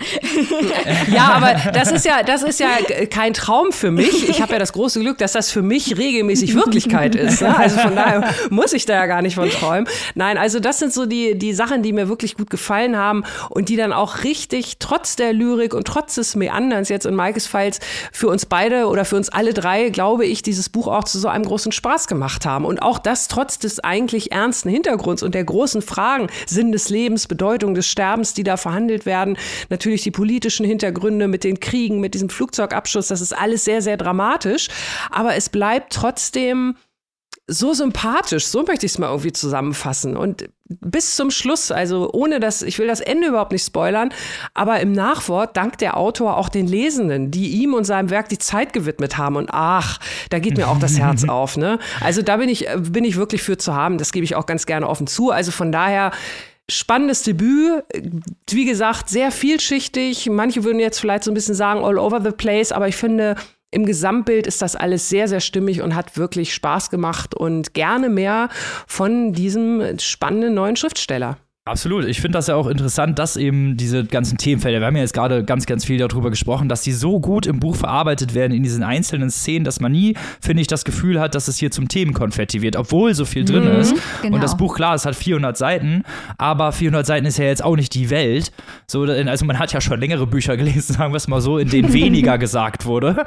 Ja, aber das ist ja kein Traum für mich. Ich habe ja das große Glück, dass das für mich regelmäßig Wirklichkeit ist. Ne? Also von daher muss ich da ja gar nicht von träumen. Nein, also das sind so die Sachen, die mir wirklich gut gefallen haben und die dann auch richtig trotz der Lyrik und trotz des Meanderns jetzt in Maikes Falls für uns beide oder für uns alle 3, glaube ich, dieses Buch auch zu so einem großen Spaß gemacht haben. Und auch das trotz des eigentlich ernsten Hintergrunds und der großen Fragen, Sinn des Lebens, Bedeutung des Sterbens, die da verhandelt werden. Natürlich die politischen Hintergründe mit den Kriegen, mit diesem Flugzeugabschuss, das ist alles sehr, sehr dramatisch. Aber es bleibt trotzdem so sympathisch, so möchte ich es mal irgendwie zusammenfassen. Und bis zum Schluss, also ich will das Ende überhaupt nicht spoilern, aber im Nachwort dankt der Autor auch den Lesenden, die ihm und seinem Werk die Zeit gewidmet haben. Und da geht mir auch das Herz auf. Ne? Also da bin ich wirklich für zu haben. Das gebe ich auch ganz gerne offen zu. Also von daher spannendes Debüt, wie gesagt, sehr vielschichtig. Manche würden jetzt vielleicht so ein bisschen sagen, all over the place, aber ich finde, im Gesamtbild ist das alles sehr, sehr stimmig und hat wirklich Spaß gemacht und gerne mehr von diesem spannenden neuen Schriftsteller. Absolut. Ich finde das ja auch interessant, dass eben diese ganzen Themenfelder, wir haben ja jetzt gerade ganz, ganz viel darüber gesprochen, dass die so gut im Buch verarbeitet werden in diesen einzelnen Szenen, dass man nie, finde ich, das Gefühl hat, dass es hier zum Themenkonfetti wird, obwohl so viel drin ist. Genau. Und das Buch, klar, es hat 400 Seiten, aber 400 Seiten ist ja jetzt auch nicht die Welt. So, also man hat ja schon längere Bücher gelesen, sagen wir es mal so, in denen weniger gesagt wurde.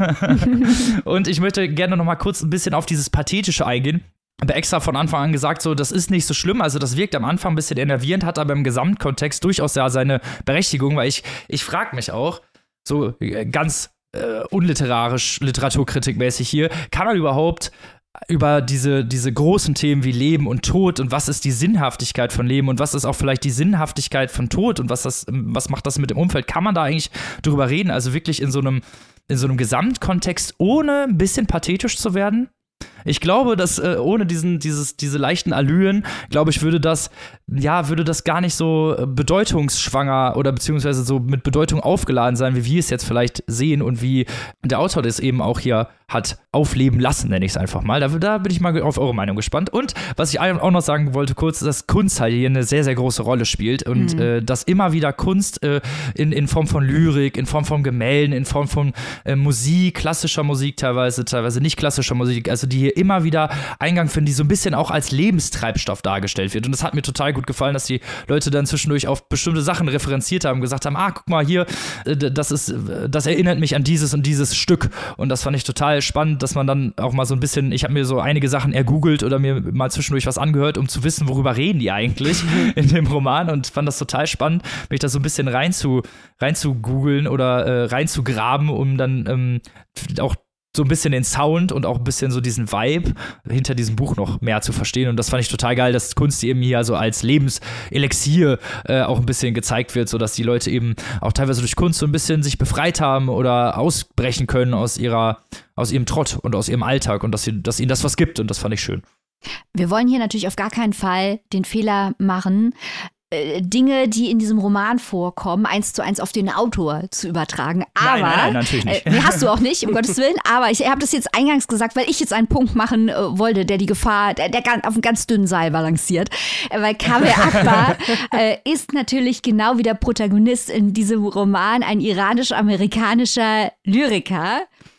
Und ich möchte gerne noch mal kurz ein bisschen auf dieses Pathetische eingehen. Ich habe extra von Anfang an gesagt, so, das ist nicht so schlimm, also das wirkt am Anfang ein bisschen enervierend, hat aber im Gesamtkontext durchaus ja seine Berechtigung, weil ich frage mich auch, so ganz unliterarisch, literaturkritikmäßig hier, kann man überhaupt über diese großen Themen wie Leben und Tod und was ist die Sinnhaftigkeit von Leben und was ist auch vielleicht die Sinnhaftigkeit von Tod und was macht das mit dem Umfeld, kann man da eigentlich drüber reden, also wirklich in so einem Gesamtkontext, ohne ein bisschen pathetisch zu werden? Ich glaube, dass ohne diese leichten Allüren, glaube ich, würde das würde das gar nicht so bedeutungsschwanger oder beziehungsweise so mit Bedeutung aufgeladen sein, wie wir es jetzt vielleicht sehen und wie der Autor das eben auch hier hat aufleben lassen, nenne ich es einfach mal. Da bin ich mal auf eure Meinung gespannt. Und was ich auch noch sagen wollte kurz, dass Kunst halt hier eine sehr, sehr große Rolle spielt und dass immer wieder Kunst in Form von Lyrik, in Form von Gemälden, in Form von Musik, klassischer Musik teilweise nicht klassischer Musik, also die hier immer wieder Eingang finden, die so ein bisschen auch als Lebenstreibstoff dargestellt wird. Und das hat mir total gut gefallen, dass die Leute dann zwischendurch auf bestimmte Sachen referenziert haben, gesagt haben, guck mal hier, das erinnert mich an dieses und dieses Stück. Und das fand ich total spannend, dass man dann auch mal so ein bisschen, ich habe mir so einige Sachen ergoogelt oder mir mal zwischendurch was angehört, um zu wissen, worüber reden die eigentlich in dem Roman, und fand das total spannend, mich da so ein bisschen rein zu googeln oder rein zu graben, um dann auch so ein bisschen den Sound und auch ein bisschen so diesen Vibe hinter diesem Buch noch mehr zu verstehen. Und das fand ich total geil, dass Kunst eben hier so als Lebenselixier auch ein bisschen gezeigt wird, sodass die Leute eben auch teilweise durch Kunst so ein bisschen sich befreit haben oder ausbrechen können aus ihrem Trott und aus ihrem Alltag und dass ihnen das was gibt. Und das fand ich schön. Wir wollen hier natürlich auf gar keinen Fall den Fehler machen, Dinge, die in diesem Roman vorkommen, 1:1 auf den Autor zu übertragen. Aber, nein, natürlich nicht. Nee, hast du auch nicht, um Gottes Willen. Aber ich habe das jetzt eingangs gesagt, weil ich jetzt einen Punkt machen wollte, der die Gefahr, der auf einem ganz dünnen Seil balanciert. Weil Kaveh Akbar ist natürlich genau wie der Protagonist in diesem Roman ein iranisch-amerikanischer Lyriker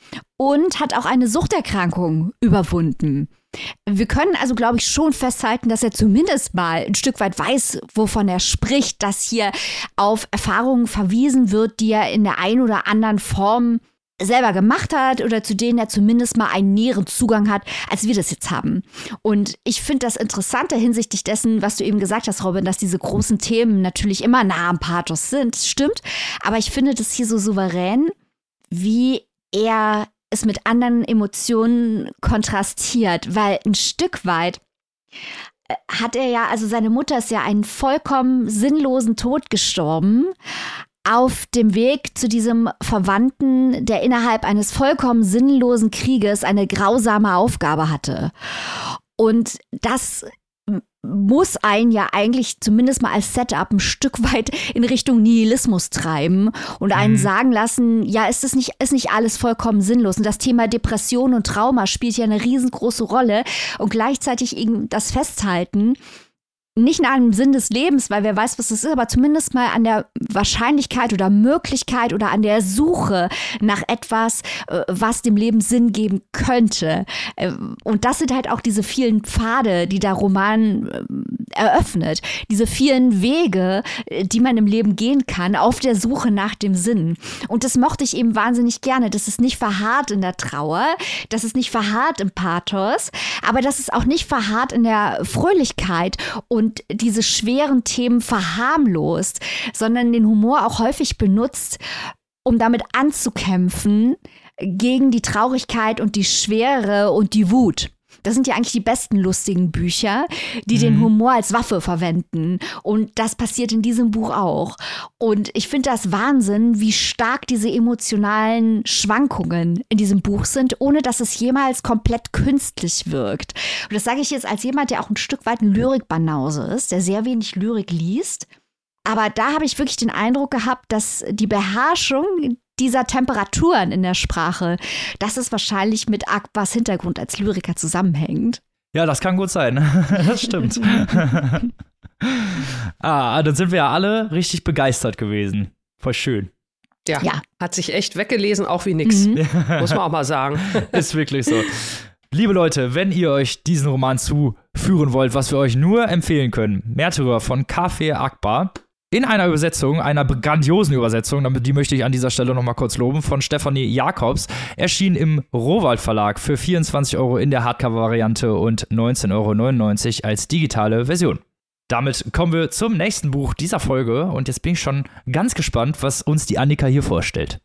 und hat auch eine Suchterkrankung überwunden. Wir können also, glaube ich, schon festhalten, dass er zumindest mal ein Stück weit weiß, wovon er spricht, dass hier auf Erfahrungen verwiesen wird, die er in der einen oder anderen Form selber gemacht hat oder zu denen er zumindest mal einen näheren Zugang hat, als wir das jetzt haben. Und ich finde das Interessante hinsichtlich dessen, was du eben gesagt hast, Robin, dass diese großen Themen natürlich immer nah am Pathos sind, stimmt. Aber ich finde das hier so souverän, wie er es mit anderen Emotionen kontrastiert, weil ein Stück weit hat er ja, also seine Mutter ist ja einen vollkommen sinnlosen Tod gestorben, auf dem Weg zu diesem Verwandten, der innerhalb eines vollkommen sinnlosen Krieges eine grausame Aufgabe hatte. Und das muss einen ja eigentlich zumindest mal als Setup ein Stück weit in Richtung Nihilismus treiben und einen sagen lassen, ja, ist nicht alles vollkommen sinnlos. Und das Thema Depression und Trauma spielt ja eine riesengroße Rolle und gleichzeitig eben das Festhalten, nicht nach dem Sinn des Lebens, weil wer weiß, was das ist, aber zumindest mal an der Wahrscheinlichkeit oder Möglichkeit oder an der Suche nach etwas, was dem Leben Sinn geben könnte. Und das sind halt auch diese vielen Pfade, die der Roman eröffnet. Diese vielen Wege, die man im Leben gehen kann, auf der Suche nach dem Sinn. Und das mochte ich eben wahnsinnig gerne. Das ist nicht verharrt in der Trauer, das ist nicht verharrt im Pathos, aber das ist auch nicht verharrt in der Fröhlichkeit und diese schweren Themen verharmlost, sondern den Humor auch häufig benutzt, um damit anzukämpfen gegen die Traurigkeit und die Schwere und die Wut. Das sind ja eigentlich die besten lustigen Bücher, die den Humor als Waffe verwenden. Und das passiert in diesem Buch auch. Und ich finde das Wahnsinn, wie stark diese emotionalen Schwankungen in diesem Buch sind, ohne dass es jemals komplett künstlich wirkt. Und das sage ich jetzt als jemand, der auch ein Stück weit ein Lyrikbanause ist, der sehr wenig Lyrik liest. Aber da habe ich wirklich den Eindruck gehabt, dass die Beherrschung dieser Temperaturen in der Sprache, dass es wahrscheinlich mit Akbars Hintergrund als Lyriker zusammenhängt. Ja, das kann gut sein. Das stimmt. Dann sind wir ja alle richtig begeistert gewesen. Voll schön. Ja, hat sich echt weggelesen, auch wie nix. Muss man auch mal sagen. Ist wirklich so. Liebe Leute, wenn ihr euch diesen Roman zuführen wollt, was wir euch nur empfehlen können, Märtyrer von Kaveh Akbar, in einer Übersetzung, einer grandiosen Übersetzung, die möchte ich an dieser Stelle nochmal kurz loben, von Stefanie Jacobs, erschien im Rowohlt Verlag für 24 € in der Hardcover-Variante und 19,99 € als digitale Version. Damit kommen wir zum nächsten Buch dieser Folge und jetzt bin ich schon ganz gespannt, was uns die Annika hier vorstellt.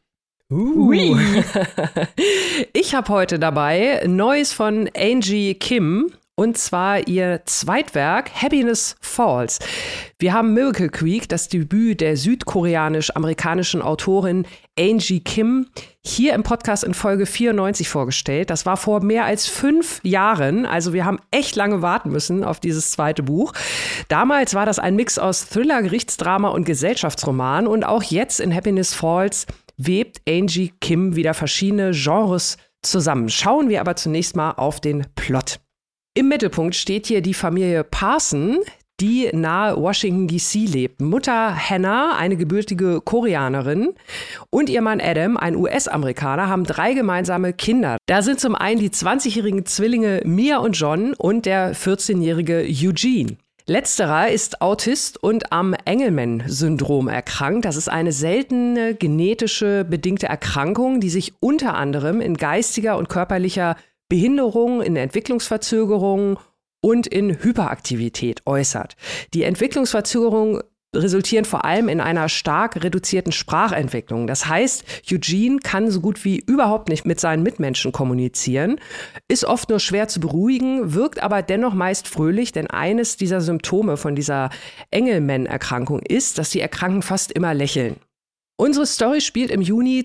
Ich habe heute dabei Neues von Angie Kim. Und zwar ihr Zweitwerk Happiness Falls. Wir haben Miracle Creek, das Debüt der südkoreanisch-amerikanischen Autorin Angie Kim, hier im Podcast in Folge 94 vorgestellt. Das war vor mehr als 5 Jahren. Also wir haben echt lange warten müssen auf dieses zweite Buch. Damals war das ein Mix aus Thriller, Gerichtsdrama und Gesellschaftsroman. Und auch jetzt in Happiness Falls webt Angie Kim wieder verschiedene Genres zusammen. Schauen wir aber zunächst mal auf den Plot. Im Mittelpunkt steht hier die Familie Parson, die nahe Washington D.C. lebt. Mutter Hannah, eine gebürtige Koreanerin, und ihr Mann Adam, ein US-Amerikaner, haben 3 gemeinsame Kinder. Da sind zum einen die 20-jährigen Zwillinge Mia und John und der 14-jährige Eugene. Letzterer ist Autist und am Engelmann-Syndrom erkrankt. Das ist eine seltene genetische bedingte Erkrankung, die sich unter anderem in geistiger und körperlicher Behinderung, in Entwicklungsverzögerungen und in Hyperaktivität äußert. Die Entwicklungsverzögerungen resultieren vor allem in einer stark reduzierten Sprachentwicklung. Das heißt, Eugene kann so gut wie überhaupt nicht mit seinen Mitmenschen kommunizieren, ist oft nur schwer zu beruhigen, wirkt aber dennoch meist fröhlich, denn eines dieser Symptome von dieser Engelmann-Erkrankung ist, dass die Erkrankten fast immer lächeln. Unsere Story spielt im Juni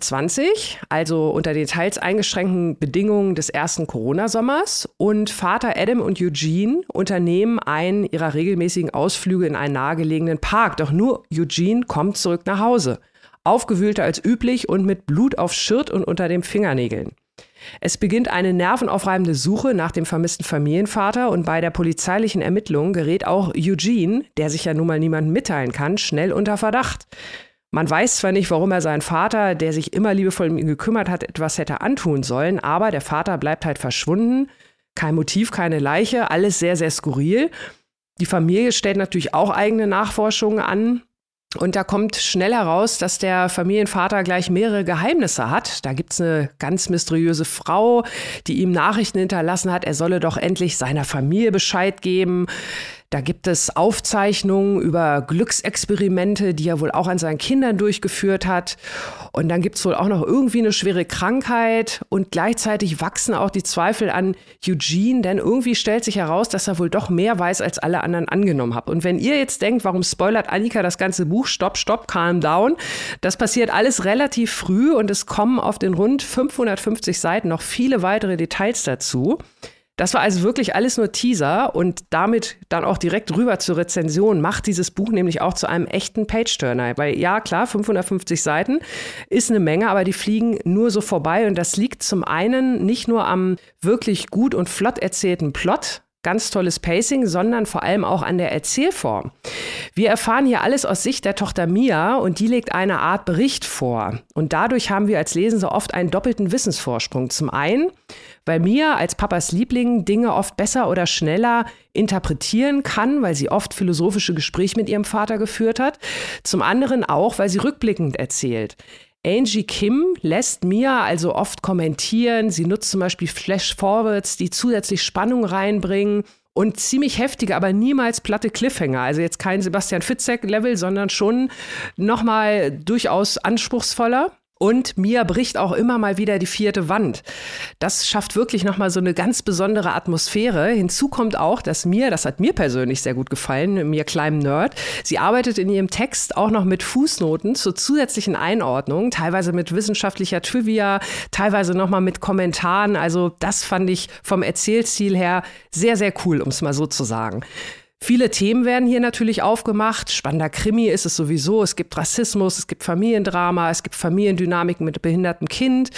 2020, also unter den teils eingeschränkten Bedingungen des ersten Corona-Sommers. Und Vater Adam und Eugene unternehmen einen ihrer regelmäßigen Ausflüge in einen nahegelegenen Park. Doch nur Eugene kommt zurück nach Hause, aufgewühlter als üblich und mit Blut auf Shirt und unter den Fingernägeln. Es beginnt eine nervenaufreibende Suche nach dem vermissten Familienvater und bei der polizeilichen Ermittlung gerät auch Eugene, der sich ja nun mal niemandem mitteilen kann, schnell unter Verdacht. Man weiß zwar nicht, warum er seinen Vater, der sich immer liebevoll um ihn gekümmert hat, etwas hätte antun sollen, aber der Vater bleibt halt verschwunden. Kein Motiv, keine Leiche, alles sehr, sehr skurril. Die Familie stellt natürlich auch eigene Nachforschungen an. Und da kommt schnell heraus, dass der Familienvater gleich mehrere Geheimnisse hat. Da gibt's eine ganz mysteriöse Frau, die ihm Nachrichten hinterlassen hat, er solle doch endlich seiner Familie Bescheid geben. Da gibt es Aufzeichnungen über Glücksexperimente, die er wohl auch an seinen Kindern durchgeführt hat. Und dann gibt es wohl auch noch irgendwie eine schwere Krankheit. Und gleichzeitig wachsen auch die Zweifel an Eugene, denn irgendwie stellt sich heraus, dass er wohl doch mehr weiß, als alle anderen angenommen haben. Und wenn ihr jetzt denkt, warum spoilert Annika das ganze Buch? Stopp, calm down. Das passiert alles relativ früh und es kommen auf den rund 550 Seiten noch viele weitere Details dazu. Das war also wirklich alles nur Teaser und damit dann auch direkt rüber zur Rezension macht dieses Buch nämlich auch zu einem echten Page-Turner. Weil ja, klar, 550 Seiten ist eine Menge, aber die fliegen nur so vorbei und das liegt zum einen nicht nur am wirklich gut und flott erzählten Plot, ganz tolles Pacing, sondern vor allem auch an der Erzählform. Wir erfahren hier alles aus Sicht der Tochter Mia und die legt eine Art Bericht vor. Und dadurch haben wir als Lesende oft einen doppelten Wissensvorsprung. Zum einen, weil Mia als Papas Liebling Dinge oft besser oder schneller interpretieren kann, weil sie oft philosophische Gespräche mit ihrem Vater geführt hat. Zum anderen auch, weil sie rückblickend erzählt. Angie Kim lässt Mia also oft kommentieren. Sie nutzt zum Beispiel Flash-Forwards, die zusätzlich Spannung reinbringen und ziemlich heftige, aber niemals platte Cliffhanger. Also jetzt kein Sebastian Fitzek-Level, sondern schon nochmal durchaus anspruchsvoller. Und Mia bricht auch immer mal wieder die 4. Wand. Das schafft wirklich nochmal so eine ganz besondere Atmosphäre. Hinzu kommt auch, dass Mia, das hat mir persönlich sehr gut gefallen, Mia kleinem Nerd, sie arbeitet in ihrem Text auch noch mit Fußnoten zur zusätzlichen Einordnung, teilweise mit wissenschaftlicher Trivia, teilweise nochmal mit Kommentaren. Also das fand ich vom Erzählstil her sehr, sehr cool, um es mal so zu sagen. Viele Themen werden hier natürlich aufgemacht. Spannender Krimi ist es sowieso. Es gibt Rassismus, es gibt Familiendrama, es gibt Familiendynamiken mit behindertem Kind.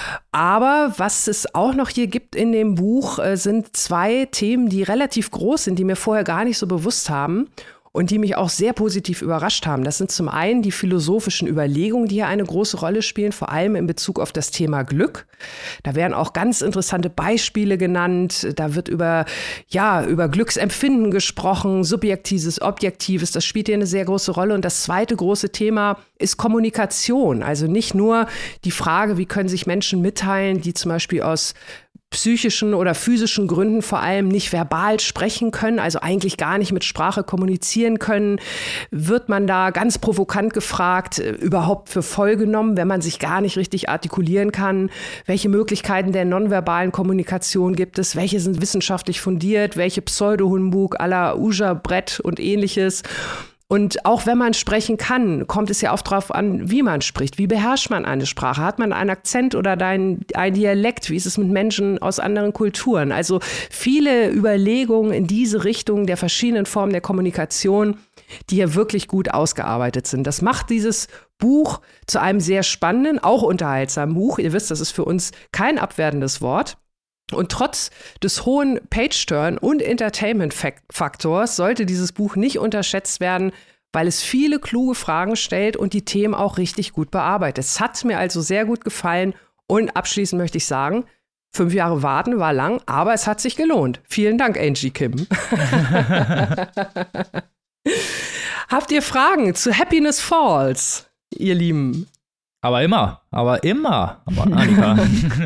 Aber was es auch noch hier gibt in dem Buch, sind 2 Themen, die relativ groß sind, die mir vorher gar nicht so bewusst haben und die mich auch sehr positiv überrascht haben. Das sind zum einen die philosophischen Überlegungen, die hier eine große Rolle spielen, vor allem in Bezug auf das Thema Glück. Da werden auch ganz interessante Beispiele genannt. Da wird über Glücksempfinden gesprochen, Subjektives, Objektives. Das spielt hier eine sehr große Rolle. Und das zweite große Thema ist Kommunikation. Also nicht nur die Frage, wie können sich Menschen mitteilen, die zum Beispiel aus psychischen oder physischen Gründen vor allem nicht verbal sprechen können, also eigentlich gar nicht mit Sprache kommunizieren können, wird man da ganz provokant gefragt, überhaupt für voll genommen, wenn man sich gar nicht richtig artikulieren kann. Welche Möglichkeiten der nonverbalen Kommunikation gibt es? Welche sind wissenschaftlich fundiert? Welche Pseudo-Humbug à la Ouija, Brett und ähnliches? Und auch wenn man sprechen kann, kommt es ja oft darauf an, wie man spricht. Wie beherrscht man eine Sprache? Hat man einen Akzent oder ein Dialekt? Wie ist es mit Menschen aus anderen Kulturen? Also viele Überlegungen in diese Richtung der verschiedenen Formen der Kommunikation, die ja wirklich gut ausgearbeitet sind. Das macht dieses Buch zu einem sehr spannenden, auch unterhaltsamen Buch. Ihr wisst, das ist für uns kein abwertendes Wort. Und trotz des hohen Page-Turn und Entertainment-Faktors sollte dieses Buch nicht unterschätzt werden, weil es viele kluge Fragen stellt und die Themen auch richtig gut bearbeitet. Es hat mir also sehr gut gefallen und abschließend möchte ich sagen, 5 Jahre warten war lang, aber es hat sich gelohnt. Vielen Dank, Angie Kim. Habt ihr Fragen zu Happiness Falls, ihr Lieben? Aber immer. Aber Annika.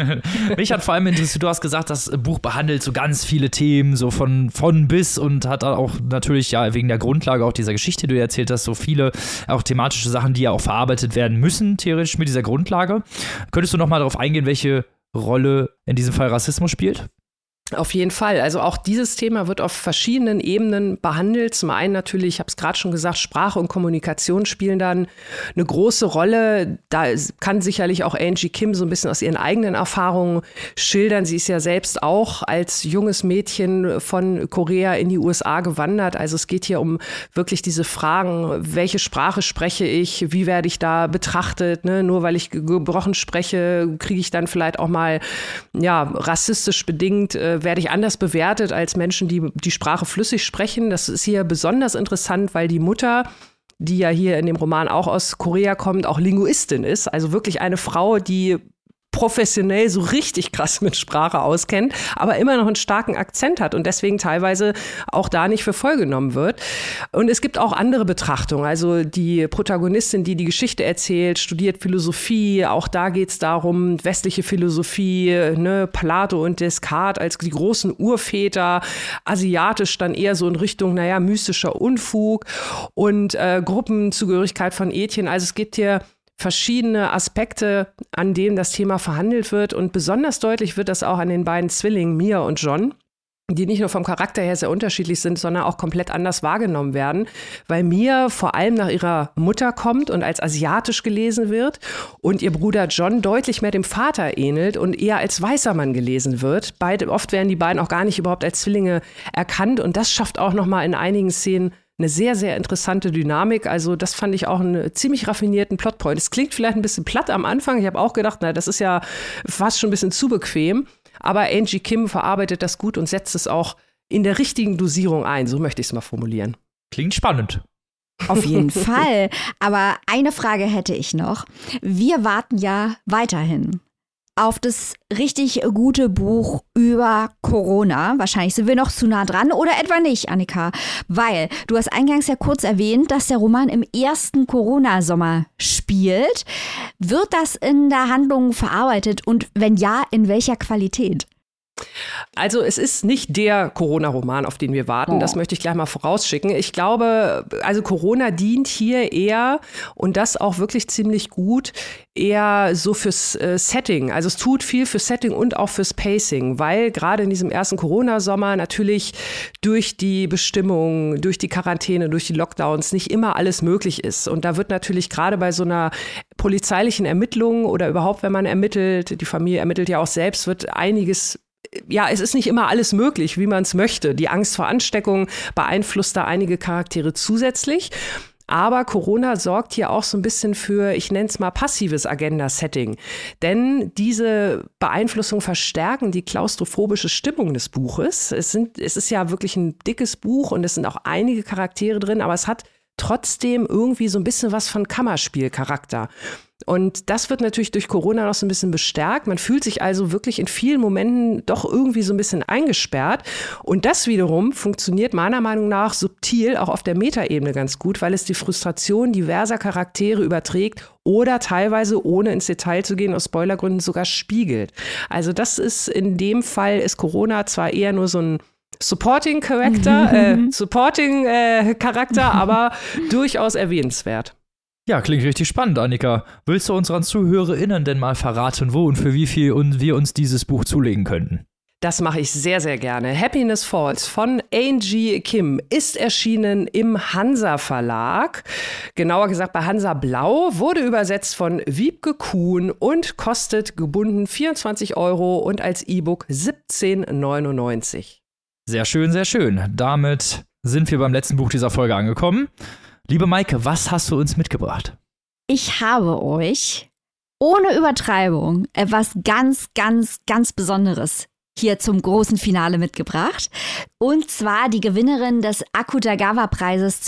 Mich hat vor allem interessiert, du hast gesagt, das Buch behandelt so ganz viele Themen, so von bis und hat auch natürlich, ja, wegen der Grundlage auch dieser Geschichte, die du erzählt hast, so viele auch thematische Sachen, die ja auch verarbeitet werden müssen, theoretisch mit dieser Grundlage. Könntest du noch mal darauf eingehen, welche Rolle in diesem Fall Rassismus spielt? Auf jeden Fall. Also auch dieses Thema wird auf verschiedenen Ebenen behandelt. Zum einen natürlich, ich habe es gerade schon gesagt, Sprache und Kommunikation spielen dann eine große Rolle. Da kann sicherlich auch Angie Kim so ein bisschen aus ihren eigenen Erfahrungen schildern. Sie ist ja selbst auch als junges Mädchen von Korea in die USA gewandert. Also es geht hier um wirklich diese Fragen, welche Sprache spreche ich, wie werde ich da betrachtet, ne? Nur weil ich gebrochen spreche, kriege ich dann vielleicht auch mal rassistisch bedingt werde ich anders bewertet als Menschen, die die Sprache flüssig sprechen. Das ist hier besonders interessant, weil die Mutter, die ja hier in dem Roman auch aus Korea kommt, auch Linguistin ist. Also wirklich eine Frau, die professionell so richtig krass mit Sprache auskennt, aber immer noch einen starken Akzent hat und deswegen teilweise auch da nicht für voll genommen wird. Und es gibt auch andere Betrachtungen. Also die Protagonistin, die die Geschichte erzählt, studiert Philosophie. Auch da geht es darum, westliche Philosophie, ne, Plato und Descartes als die großen Urväter, asiatisch dann eher so in Richtung, mystischer Unfug und Gruppenzugehörigkeit von Ethien. Also es gibt hier verschiedene Aspekte, an denen das Thema verhandelt wird. Und besonders deutlich wird das auch an den beiden Zwillingen, Mia und John, die nicht nur vom Charakter her sehr unterschiedlich sind, sondern auch komplett anders wahrgenommen werden, weil Mia vor allem nach ihrer Mutter kommt und als asiatisch gelesen wird und ihr Bruder John deutlich mehr dem Vater ähnelt und eher als weißer Mann gelesen wird. Oft werden die beiden auch gar nicht überhaupt als Zwillinge erkannt und das schafft auch nochmal in einigen Szenen eine sehr, sehr interessante Dynamik. Also das fand ich auch einen ziemlich raffinierten Plotpoint. Es klingt vielleicht ein bisschen platt am Anfang. Ich habe auch gedacht, das ist ja fast schon ein bisschen zu bequem. Aber Angie Kim verarbeitet das gut und setzt es auch in der richtigen Dosierung ein. So möchte ich es mal formulieren. Klingt spannend. Auf jeden Fall. Aber eine Frage hätte ich noch. Wir warten ja weiterhin auf das richtig gute Buch über Corona. Wahrscheinlich sind wir noch zu nah dran oder etwa nicht, Annika. Weil du hast eingangs ja kurz erwähnt, dass der Roman im ersten Corona-Sommer spielt. Wird das in der Handlung verarbeitet und wenn ja, in welcher Qualität? Also es ist nicht der Corona-Roman, auf den wir warten. Das möchte ich gleich mal vorausschicken. Ich glaube, also Corona dient hier eher, und das auch wirklich ziemlich gut, eher so fürs Setting. Also es tut viel fürs Setting und auch fürs Pacing, weil gerade in diesem ersten Corona-Sommer natürlich durch die Bestimmungen, durch die Quarantäne, durch die Lockdowns nicht immer alles möglich ist. Und da wird natürlich gerade bei so einer polizeilichen Ermittlung oder überhaupt, wenn man ermittelt, die Familie ermittelt ja auch selbst, wird einiges es ist nicht immer alles möglich, wie man es möchte. Die Angst vor Ansteckung beeinflusst da einige Charaktere zusätzlich. Aber Corona sorgt hier auch so ein bisschen für, ich nenne es mal, passives Agenda-Setting. Denn diese Beeinflussung verstärken die klaustrophobische Stimmung des Buches. Es ist ja wirklich ein dickes Buch und es sind auch einige Charaktere drin, aber es hat trotzdem irgendwie so ein bisschen was von Kammerspielcharakter. Und das wird natürlich durch Corona noch so ein bisschen bestärkt. Man fühlt sich also wirklich in vielen Momenten doch irgendwie so ein bisschen eingesperrt. Und das wiederum funktioniert meiner Meinung nach subtil auch auf der Metaebene ganz gut, weil es die Frustration diverser Charaktere überträgt oder teilweise, ohne ins Detail zu gehen, aus Spoilergründen sogar spiegelt. Also das ist in dem Fall, ist Corona zwar eher nur so ein Supporting Charakter, aber durchaus erwähnenswert. Ja, klingt richtig spannend, Annika. Willst du unseren ZuhörerInnen denn mal verraten, wo und für wie viel wir uns dieses Buch zulegen könnten? Das mache ich sehr, sehr gerne. Happiness Falls von Angie Kim ist erschienen im Hansa Verlag. Genauer gesagt bei Hansa Blau, wurde übersetzt von Wiebke Kuhn und kostet gebunden 24 € und als E-Book 17,99 €. Sehr schön, sehr schön. Damit sind wir beim letzten Buch dieser Folge angekommen. Liebe Maike, was hast du uns mitgebracht? Ich habe euch ohne Übertreibung etwas ganz, ganz, ganz Besonderes hier zum großen Finale mitgebracht. Und zwar die Gewinnerin des Akutagawa-Preises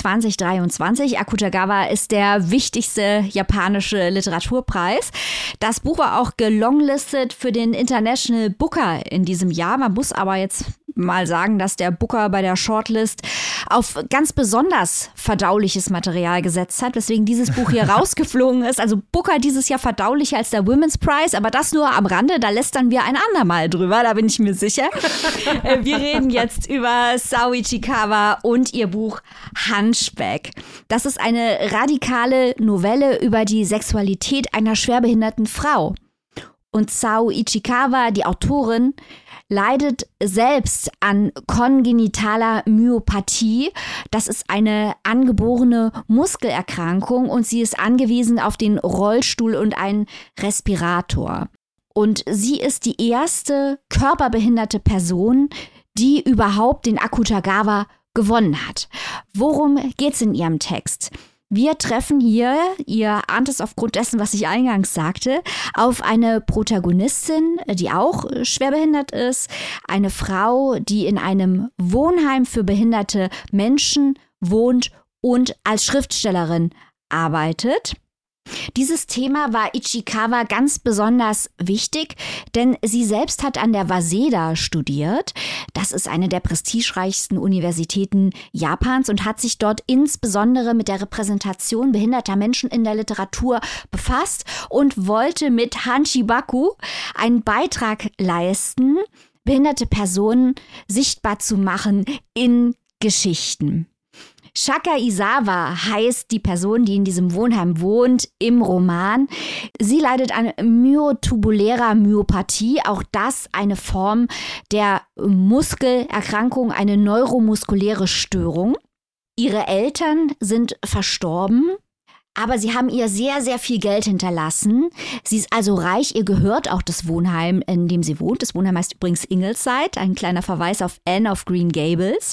2023. Akutagawa ist der wichtigste japanische Literaturpreis. Das Buch war auch gelonglistet für den International Booker in diesem Jahr. Man muss aber jetzt mal sagen, dass der Booker bei der Shortlist auf ganz besonders verdauliches Material gesetzt hat, weswegen dieses Buch hier rausgeflogen ist. Also Booker dieses Jahr verdaulicher als der Women's Prize, aber das nur am Rande, da lästern wir ein andermal drüber, da bin ich mir sicher. Wir reden jetzt über Sao Ichikawa und ihr Buch Hunchback. Das ist eine radikale Novelle über die Sexualität einer schwerbehinderten Frau. Und Sao Ichikawa, die Autorin, leidet selbst an kongenitaler Myopathie. Das ist eine angeborene Muskelerkrankung und sie ist angewiesen auf den Rollstuhl und einen Respirator. Und sie ist die erste körperbehinderte Person, die überhaupt den Akutagawa gewonnen hat. Worum geht's in ihrem Text? Wir treffen hier, ihr ahnt es aufgrund dessen, was ich eingangs sagte, auf eine Protagonistin, die auch schwerbehindert ist, eine Frau, die in einem Wohnheim für behinderte Menschen wohnt und als Schriftstellerin arbeitet. Dieses Thema war Ichikawa ganz besonders wichtig, denn sie selbst hat an der Waseda studiert. Das ist eine der prestigereichsten Universitäten Japans und hat sich dort insbesondere mit der Repräsentation behinderter Menschen in der Literatur befasst und wollte mit Hanchibaku einen Beitrag leisten, behinderte Personen sichtbar zu machen in Geschichten. Shaka Izawa heißt die Person, die in diesem Wohnheim wohnt, im Roman. Sie leidet an myotubulärer Myopathie, auch das eine Form der Muskelerkrankung, eine neuromuskuläre Störung. Ihre Eltern sind verstorben, aber sie haben ihr sehr, sehr viel Geld hinterlassen. Sie ist also reich, ihr gehört auch das Wohnheim, in dem sie wohnt. Das Wohnheim heißt übrigens Ingleside, ein kleiner Verweis auf Anne of Green Gables.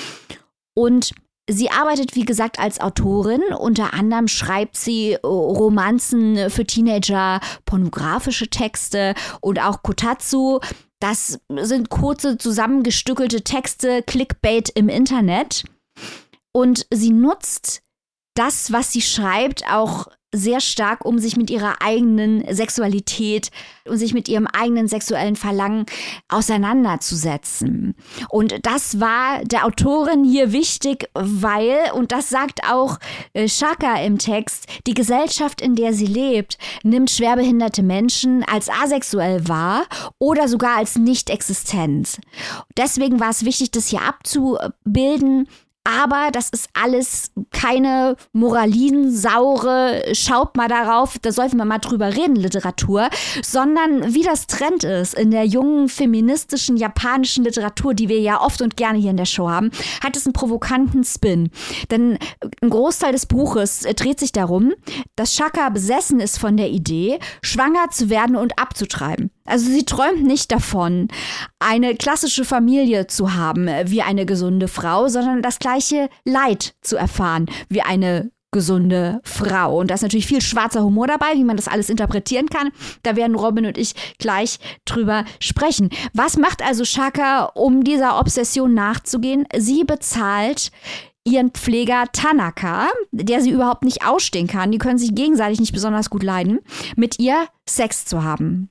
Und sie arbeitet, wie gesagt, als Autorin. Unter anderem schreibt sie Romanzen für Teenager, pornografische Texte und auch Kotatsu. Das sind kurze, zusammengestückelte Texte, Clickbait im Internet. Und sie nutzt das, was sie schreibt, auch sehr stark, um sich mit ihrer eigenen Sexualität und sich mit ihrem eigenen sexuellen Verlangen auseinanderzusetzen. Und das war der Autorin hier wichtig, weil, und das sagt auch Shaka im Text, die Gesellschaft, in der sie lebt, nimmt schwerbehinderte Menschen als asexuell wahr oder sogar als nicht existent. Deswegen war es wichtig, das hier abzubilden. Aber das ist alles keine moralinsaure, schaut mal darauf, da sollten wir mal drüber reden, Literatur, sondern wie das Trend ist in der jungen, feministischen, japanischen Literatur, die wir ja oft und gerne hier in der Show haben, hat es einen provokanten Spin. Denn ein Großteil des Buches dreht sich darum, dass Shaka besessen ist von der Idee, schwanger zu werden und abzutreiben. Also sie träumt nicht davon, eine klassische Familie zu haben wie eine gesunde Frau, sondern das gleiche Leid zu erfahren wie eine gesunde Frau. Und da ist natürlich viel schwarzer Humor dabei, wie man das alles interpretieren kann. Da werden Robin und ich gleich drüber sprechen. Was macht also Shaka, um dieser Obsession nachzugehen? Sie bezahlt ihren Pfleger Tanaka, der sie überhaupt nicht ausstehen kann, die können sich gegenseitig nicht besonders gut leiden, mit ihr Sex zu haben.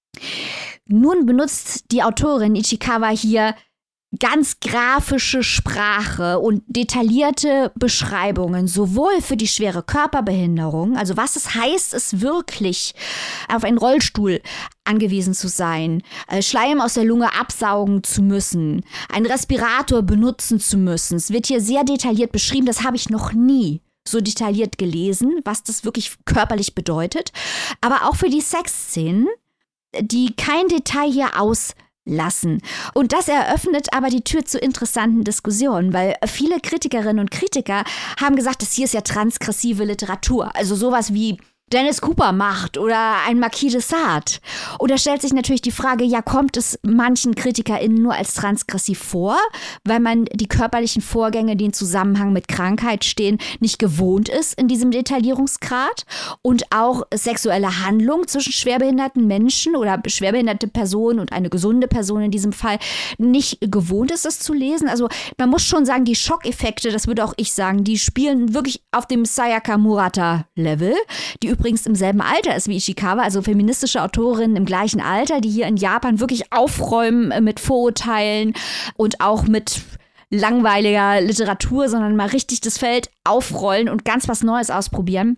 Nun benutzt die Autorin Ichikawa hier ganz grafische Sprache und detaillierte Beschreibungen, sowohl für die schwere Körperbehinderung, also was es heißt, es wirklich auf einen Rollstuhl angewiesen zu sein, Schleim aus der Lunge absaugen zu müssen, einen Respirator benutzen zu müssen. Es wird hier sehr detailliert beschrieben, das habe ich noch nie so detailliert gelesen, was das wirklich körperlich bedeutet. Aber auch für die Sexszenen, die kein Detail hier auslassen. Und das eröffnet aber die Tür zu interessanten Diskussionen, weil viele Kritikerinnen und Kritiker haben gesagt, das hier ist ja transgressive Literatur. Also sowas wie Dennis Cooper macht oder ein Marquis de Sade. Und da stellt sich natürlich die Frage, ja, kommt es manchen KritikerInnen nur als transgressiv vor, weil man die körperlichen Vorgänge, die in Zusammenhang mit Krankheit stehen, nicht gewohnt ist in diesem Detaillierungsgrad und auch sexuelle Handlung zwischen schwerbehinderten Menschen oder schwerbehinderte Personen und eine gesunde Person in diesem Fall nicht gewohnt ist, das zu lesen. Also man muss schon sagen, die Schockeffekte, das würde auch ich sagen, die spielen wirklich auf dem Sayaka Murata-Level, die übrigens im selben Alter ist wie Ichikawa, also feministische Autorinnen im gleichen Alter, die hier in Japan wirklich aufräumen mit Vorurteilen und auch mit langweiliger Literatur, sondern mal richtig das Feld aufrollen und ganz was Neues ausprobieren.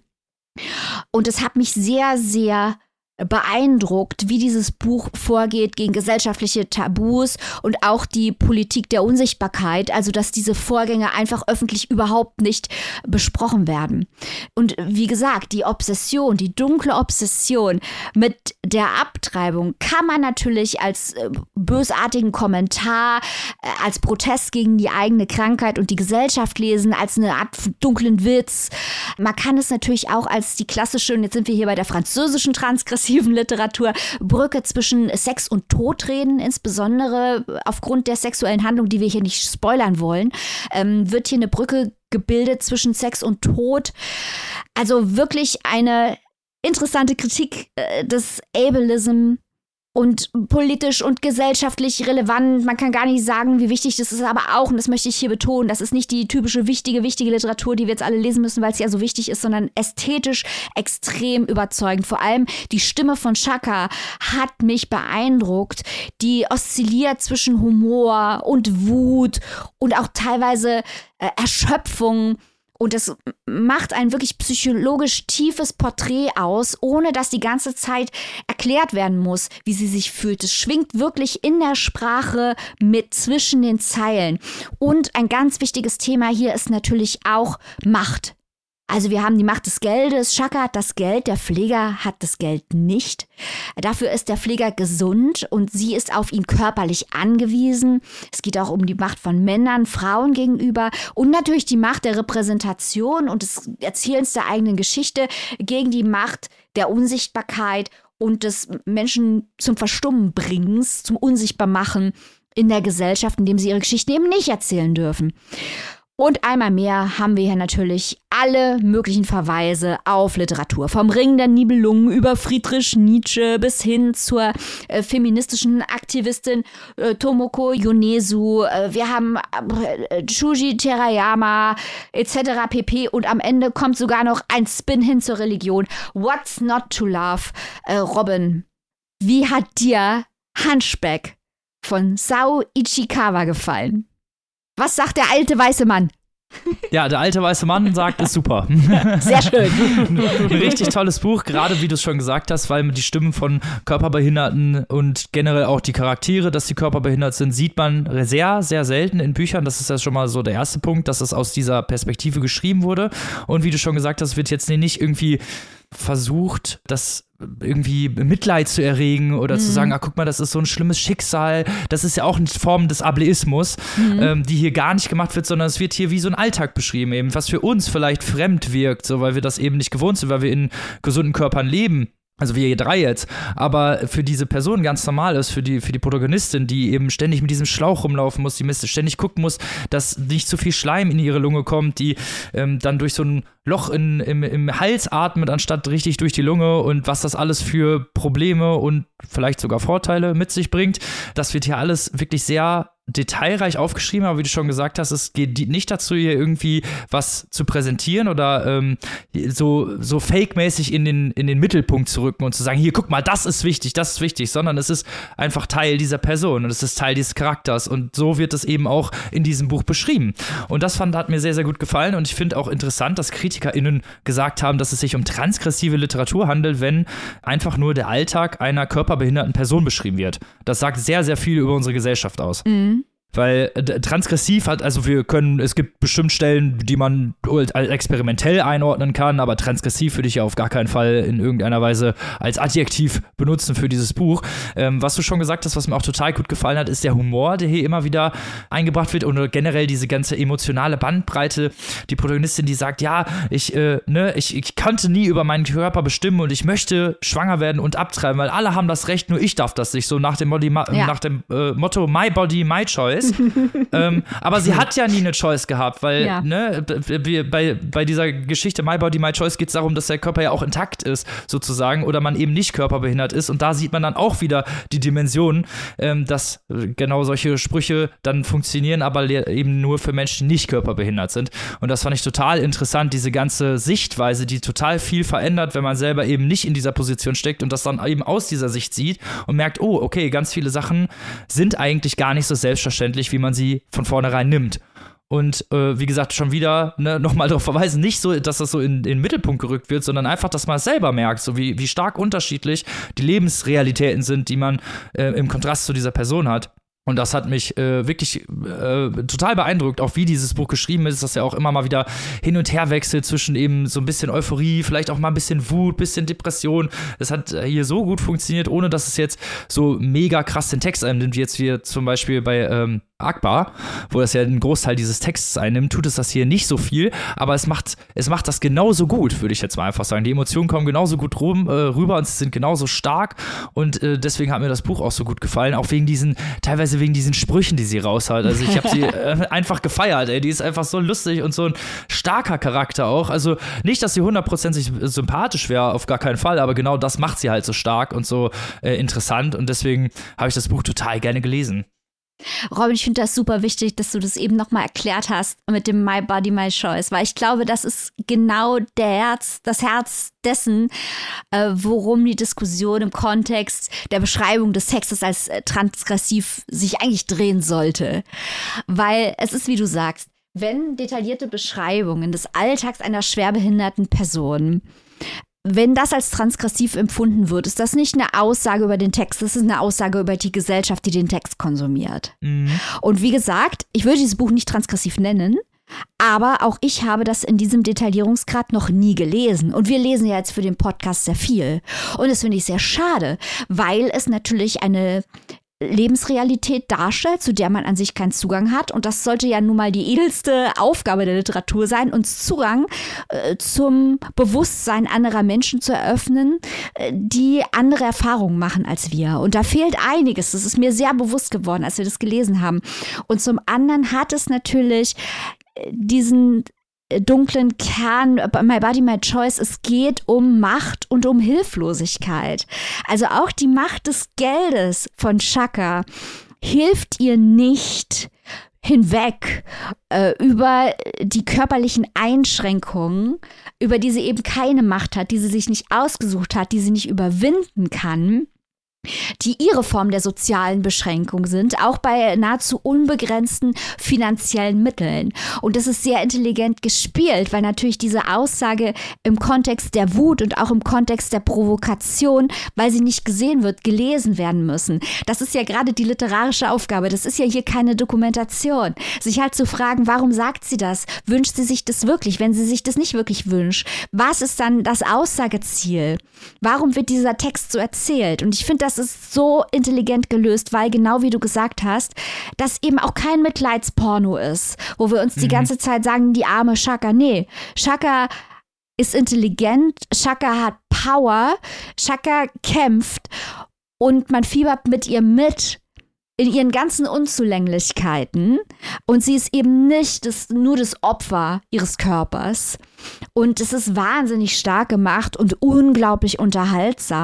Und es hat mich sehr, sehr beeindruckt, wie dieses Buch vorgeht gegen gesellschaftliche Tabus und auch die Politik der Unsichtbarkeit, also dass diese Vorgänge einfach öffentlich überhaupt nicht besprochen werden. Und wie gesagt, die Obsession, die dunkle Obsession mit der Abtreibung kann man natürlich als bösartigen Kommentar, als Protest gegen die eigene Krankheit und die Gesellschaft lesen, als eine Art dunklen Witz. Man kann es natürlich auch als die klassische, und jetzt sind wir hier bei der französischen transgressiven Literatur, Brücke zwischen Sex und Tod reden, insbesondere aufgrund der sexuellen Handlung, die wir hier nicht spoilern wollen, wird hier eine Brücke gebildet zwischen Sex und Tod. Also wirklich eine interessante Kritik des Ableism und politisch und gesellschaftlich relevant. Man kann gar nicht sagen, wie wichtig das ist, aber auch, und das möchte ich hier betonen, das ist nicht die typische wichtige Literatur, die wir jetzt alle lesen müssen, weil es ja so wichtig ist, sondern ästhetisch extrem überzeugend. Vor allem die Stimme von Shaka hat mich beeindruckt. Die oszilliert zwischen Humor und Wut und auch teilweise Erschöpfung. Und das macht ein wirklich psychologisch tiefes Porträt aus, ohne dass die ganze Zeit erklärt werden muss, wie sie sich fühlt. Es schwingt wirklich in der Sprache mit zwischen den Zeilen. Und ein ganz wichtiges Thema hier ist natürlich auch Macht. Also wir haben die Macht des Geldes. Shaka hat das Geld, der Pfleger hat das Geld nicht. Dafür ist der Pfleger gesund und sie ist auf ihn körperlich angewiesen. Es geht auch um die Macht von Männern, Frauen gegenüber und natürlich die Macht der Repräsentation und des Erzählens der eigenen Geschichte gegen die Macht der Unsichtbarkeit und des Menschen zum Verstummen bringens, zum Unsichtbarmachen in der Gesellschaft, indem sie ihre Geschichten eben nicht erzählen dürfen. Und einmal mehr haben wir hier natürlich alle möglichen Verweise auf Literatur. Vom Ring der Nibelungen über Friedrich Nietzsche bis hin zur feministischen Aktivistin Tomoko Yonezu. Wir haben Shuji Terayama etc. pp. Und am Ende kommt sogar noch ein Spin hin zur Religion. What's not to love? Robin, wie hat dir Hunchback von Sao Ichikawa gefallen? Was sagt der alte weiße Mann? Ja, der alte weiße Mann sagt, ist super. Sehr schön. Ein richtig tolles Buch, gerade wie du es schon gesagt hast, weil die Stimmen von Körperbehinderten und generell auch die Charaktere, dass die körperbehindert sind, sieht man sehr, sehr selten in Büchern. Das ist ja schon mal so der erste Punkt, dass es aus dieser Perspektive geschrieben wurde. Und wie du schon gesagt hast, wird jetzt nicht irgendwie versucht, das irgendwie Mitleid zu erregen oder zu sagen, guck mal, das ist so ein schlimmes Schicksal. Das ist ja auch eine Form des Ableismus, die hier gar nicht gemacht wird, sondern es wird hier wie so ein Alltag beschrieben, eben, was für uns vielleicht fremd wirkt, so, weil wir das eben nicht gewohnt sind, weil wir in gesunden Körpern leben. Also wir drei jetzt, aber für diese Person ganz normal ist, für die Protagonistin, die eben ständig mit diesem Schlauch rumlaufen muss, die ständig gucken muss, dass nicht zu viel Schleim in ihre Lunge kommt, die dann durch so ein Loch im Hals atmet, anstatt richtig durch die Lunge und was das alles für Probleme und vielleicht sogar Vorteile mit sich bringt. Das wird hier alles wirklich sehr detailreich aufgeschrieben, aber wie du schon gesagt hast, es geht nicht dazu, hier irgendwie was zu präsentieren oder so fake-mäßig in den Mittelpunkt zu rücken und zu sagen, hier, guck mal, das ist wichtig, sondern es ist einfach Teil dieser Person und es ist Teil dieses Charakters und so wird es eben auch in diesem Buch beschrieben. Und das hat mir sehr, sehr gut gefallen und ich finde auch interessant, dass KritikerInnen gesagt haben, dass es sich um transgressive Literatur handelt, wenn einfach nur der Alltag einer körperbehinderten Person beschrieben wird. Das sagt sehr, sehr viel über unsere Gesellschaft aus. Weil transgressiv es gibt bestimmt Stellen, die man als experimentell einordnen kann, aber transgressiv würde ich ja auf gar keinen Fall in irgendeiner Weise als Adjektiv benutzen für dieses Buch. Was du schon gesagt hast, was mir auch total gut gefallen hat, ist der Humor, der hier immer wieder eingebracht wird und generell diese ganze emotionale Bandbreite. Die Protagonistin, die sagt, ja, ich konnte nie über meinen Körper bestimmen und ich möchte schwanger werden und abtreiben, weil alle haben das Recht, nur ich darf das nicht, so nach dem Motto My Body, My Choice. Aber sie hat ja nie eine Choice gehabt, weil bei dieser Geschichte My Body, My Choice geht es darum, dass der Körper ja auch intakt ist, sozusagen, oder man eben nicht körperbehindert ist. Und da sieht man dann auch wieder die Dimensionen, dass genau solche Sprüche dann funktionieren, aber eben nur für Menschen, die nicht körperbehindert sind. Und das fand ich total interessant, diese ganze Sichtweise, die total viel verändert, wenn man selber eben nicht in dieser Position steckt und das dann eben aus dieser Sicht sieht und merkt, oh, okay, ganz viele Sachen sind eigentlich gar nicht so selbstverständlich, wie man sie von vornherein nimmt. Und wie gesagt, schon wieder nochmal darauf verweisen, nicht so, dass das so in den Mittelpunkt gerückt wird, sondern einfach, dass man es selber merkt, so wie stark unterschiedlich die Lebensrealitäten sind, die man im Kontrast zu dieser Person hat. Und das hat mich wirklich total beeindruckt, auch wie dieses Buch geschrieben ist, dass er auch immer mal wieder hin und her wechselt zwischen eben so ein bisschen Euphorie, vielleicht auch mal ein bisschen Wut, bisschen Depression. Das hat hier so gut funktioniert, ohne dass es jetzt so mega krass den Text einnimmt, wie jetzt wir zum Beispiel bei Akbar, wo das ja einen Großteil dieses Textes einnimmt, tut es das hier nicht so viel, aber es macht das genauso gut, würde ich jetzt mal einfach sagen. Die Emotionen kommen genauso gut rüber und sie sind genauso stark und deswegen hat mir das Buch auch so gut gefallen, auch teilweise wegen diesen Sprüchen, die sie raushaut. Also ich habe sie einfach gefeiert, ey. Die ist einfach so lustig und so ein starker Charakter auch. Also nicht, dass sie 100% sympathisch wäre, auf gar keinen Fall, aber genau das macht sie halt so stark und so interessant und deswegen habe ich das Buch total gerne gelesen. Robin, ich finde das super wichtig, dass du das eben nochmal erklärt hast mit dem My Body, My Choice, weil ich glaube, das ist genau das Herz dessen, worum die Diskussion im Kontext der Beschreibung des Textes als transgressiv sich eigentlich drehen sollte. Weil es ist, wie du sagst, wenn detaillierte Beschreibungen des Alltags einer schwerbehinderten Person, wenn das als transgressiv empfunden wird, ist das nicht eine Aussage über den Text, das ist eine Aussage über die Gesellschaft, die den Text konsumiert. Und wie gesagt, ich würde dieses Buch nicht transgressiv nennen, aber auch ich habe das in diesem Detaillierungsgrad noch nie gelesen. Und wir lesen ja jetzt für den Podcast sehr viel. Und das finde ich sehr schade, weil es natürlich eine Lebensrealität darstellt, zu der man an sich keinen Zugang hat. Und das sollte ja nun mal die edelste Aufgabe der Literatur sein, uns Zugang zum Bewusstsein anderer Menschen zu eröffnen, die andere Erfahrungen machen als wir. Und da fehlt einiges. Das ist mir sehr bewusst geworden, als wir das gelesen haben. Und zum anderen hat es natürlich diesen dunklen Kern, My Body, My Choice, es geht um Macht und um Hilflosigkeit. Also auch die Macht des Geldes von Shaka hilft ihr nicht hinweg über die körperlichen Einschränkungen, über die sie eben keine Macht hat, die sie sich nicht ausgesucht hat, die sie nicht überwinden kann, die ihre Form der sozialen Beschränkung sind, auch bei nahezu unbegrenzten finanziellen Mitteln. Und das ist sehr intelligent gespielt, weil natürlich diese Aussage im Kontext der Wut und auch im Kontext der Provokation, weil sie nicht gesehen wird, gelesen werden müssen. Das ist ja gerade die literarische Aufgabe. Das ist ja hier keine Dokumentation. Sich halt zu fragen, warum sagt sie das? Wünscht sie sich das wirklich? Wenn sie sich das nicht wirklich wünscht, was ist dann das Aussageziel? Warum wird dieser Text so erzählt? Und ich finde, das ist so intelligent gelöst, weil genau wie du gesagt hast, das eben auch kein Mitleidsporno ist, wo wir uns die ganze Zeit sagen, die arme Shaka. Nee, Shaka ist intelligent, Shaka hat Power, Shaka kämpft und man fiebert mit ihr mit in ihren ganzen Unzulänglichkeiten und sie ist eben nicht nur das Opfer ihres Körpers und es ist wahnsinnig stark gemacht und unglaublich unterhaltsam.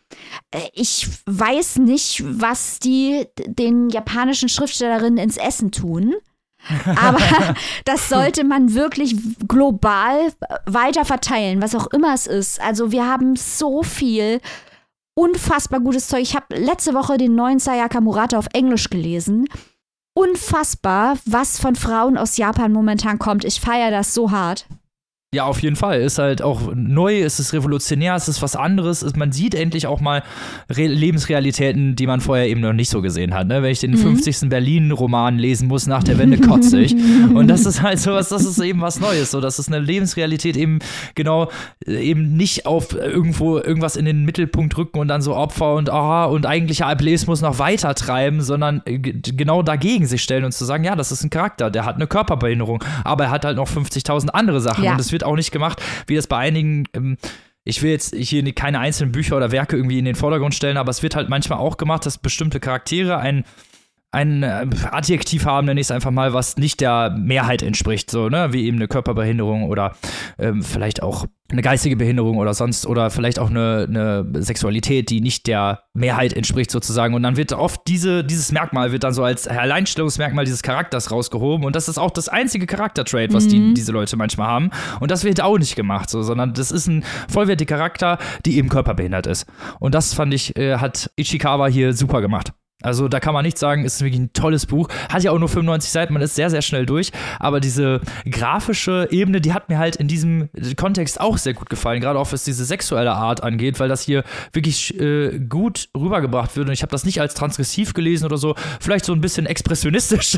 Ich weiß nicht, was die den japanischen Schriftstellerinnen ins Essen tun. Aber das sollte man wirklich global weiter verteilen, was auch immer es ist. Also wir haben so viel unfassbar gutes Zeug. Ich habe letzte Woche den neuen Sayaka Murata auf Englisch gelesen. Unfassbar, was von Frauen aus Japan momentan kommt. Ich feiere das so hart. Ja, auf jeden Fall. Ist halt auch neu, es ist revolutionär, es ist was anderes. Man sieht endlich auch mal Lebensrealitäten, die man vorher eben noch nicht so gesehen hat. Ne? Wenn ich den 50. Berlin-Roman lesen muss nach der Wende, kotze ich. Und das ist halt sowas, das ist eben was Neues. So, das ist eine Lebensrealität eben genau, eben nicht auf irgendwas in den Mittelpunkt rücken und dann so Opfer und eigentlicher Ableismus noch weiter treiben, sondern genau dagegen sich stellen und zu sagen, ja, das ist ein Charakter, der hat eine Körperbehinderung, aber er hat halt noch 50.000 andere Sachen. Ja. Und es wird auch nicht gemacht, wie das bei einigen, ich will jetzt hier keine einzelnen Bücher oder Werke irgendwie in den Vordergrund stellen, aber es wird halt manchmal auch gemacht, dass bestimmte Charaktere ein Adjektiv haben, nenne ich es einfach mal, was nicht der Mehrheit entspricht, so, ne, wie eben eine Körperbehinderung oder vielleicht auch eine geistige Behinderung oder sonst, oder vielleicht auch eine Sexualität, die nicht der Mehrheit entspricht sozusagen, und dann wird oft dieses Merkmal wird dann so als Alleinstellungsmerkmal dieses Charakters rausgehoben, und das ist auch das einzige Charaktertrait, was diese Leute manchmal haben, und das wird auch nicht gemacht, so, sondern das ist ein vollwertiger Charakter, die eben körperbehindert ist, und das fand ich, hat Ichikawa hier super gemacht. Also da kann man nicht sagen, ist wirklich ein tolles Buch. Hat ja auch nur 95 Seiten, man ist sehr, sehr schnell durch. Aber diese grafische Ebene, die hat mir halt in diesem Kontext auch sehr gut gefallen. Gerade auch was diese sexuelle Art angeht, weil das hier wirklich gut rübergebracht wird. Und ich habe das nicht als transgressiv gelesen oder so. Vielleicht so ein bisschen expressionistisch.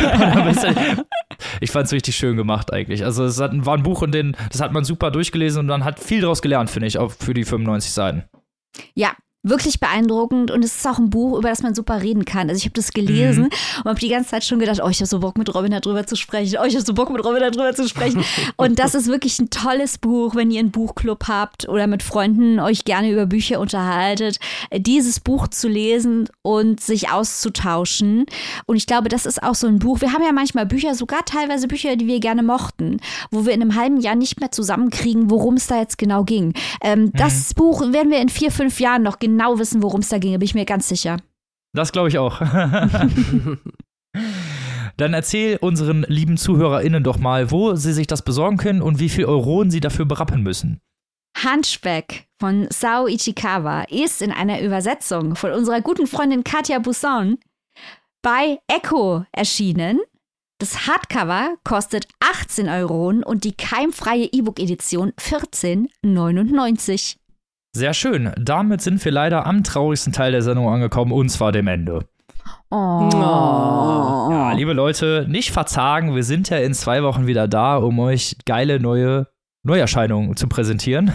Ich fand es richtig schön gemacht eigentlich. Also es war ein Buch, das hat man super durchgelesen und man hat viel daraus gelernt, finde ich, auch für die 95 Seiten. Ja. Wirklich beeindruckend, und es ist auch ein Buch, über das man super reden kann. Also ich habe das gelesen und habe die ganze Zeit schon gedacht, ich habe so Bock mit Robin darüber zu sprechen. Und das ist wirklich ein tolles Buch, wenn ihr einen Buchclub habt oder mit Freunden euch gerne über Bücher unterhaltet, dieses Buch zu lesen und sich auszutauschen. Und ich glaube, das ist auch so ein Buch. Wir haben ja manchmal Bücher, sogar teilweise Bücher, die wir gerne mochten, wo wir in einem halben Jahr nicht mehr zusammenkriegen, worum es da jetzt genau ging. Das Buch werden wir in 4-5 Jahren noch genau wissen, worum es da ging, bin ich mir ganz sicher. Das glaube ich auch. Dann erzähl unseren lieben ZuhörerInnen doch mal, wo sie sich das besorgen können und wie viel Euronen sie dafür berappen müssen. Hunchback von Sao Ichikawa ist in einer Übersetzung von unserer guten Freundin Katja Busson bei Echo erschienen. Das Hardcover kostet 18 Euronen und die keimfreie E-Book-Edition 14,99. Sehr schön. Damit sind wir leider am traurigsten Teil der Sendung angekommen, und zwar dem Ende. Oh. Ja, liebe Leute, nicht verzagen. Wir sind ja in 2 Wochen wieder da, um euch geile neue Neuerscheinungen zu präsentieren.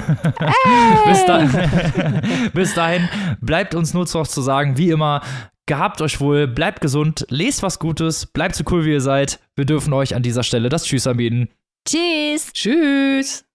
Bis dahin bleibt uns nur noch zu sagen, wie immer, gehabt euch wohl, bleibt gesund, lest was Gutes, bleibt so cool, wie ihr seid. Wir dürfen euch an dieser Stelle das Tschüss anbieten. Tschüss. Tschüss.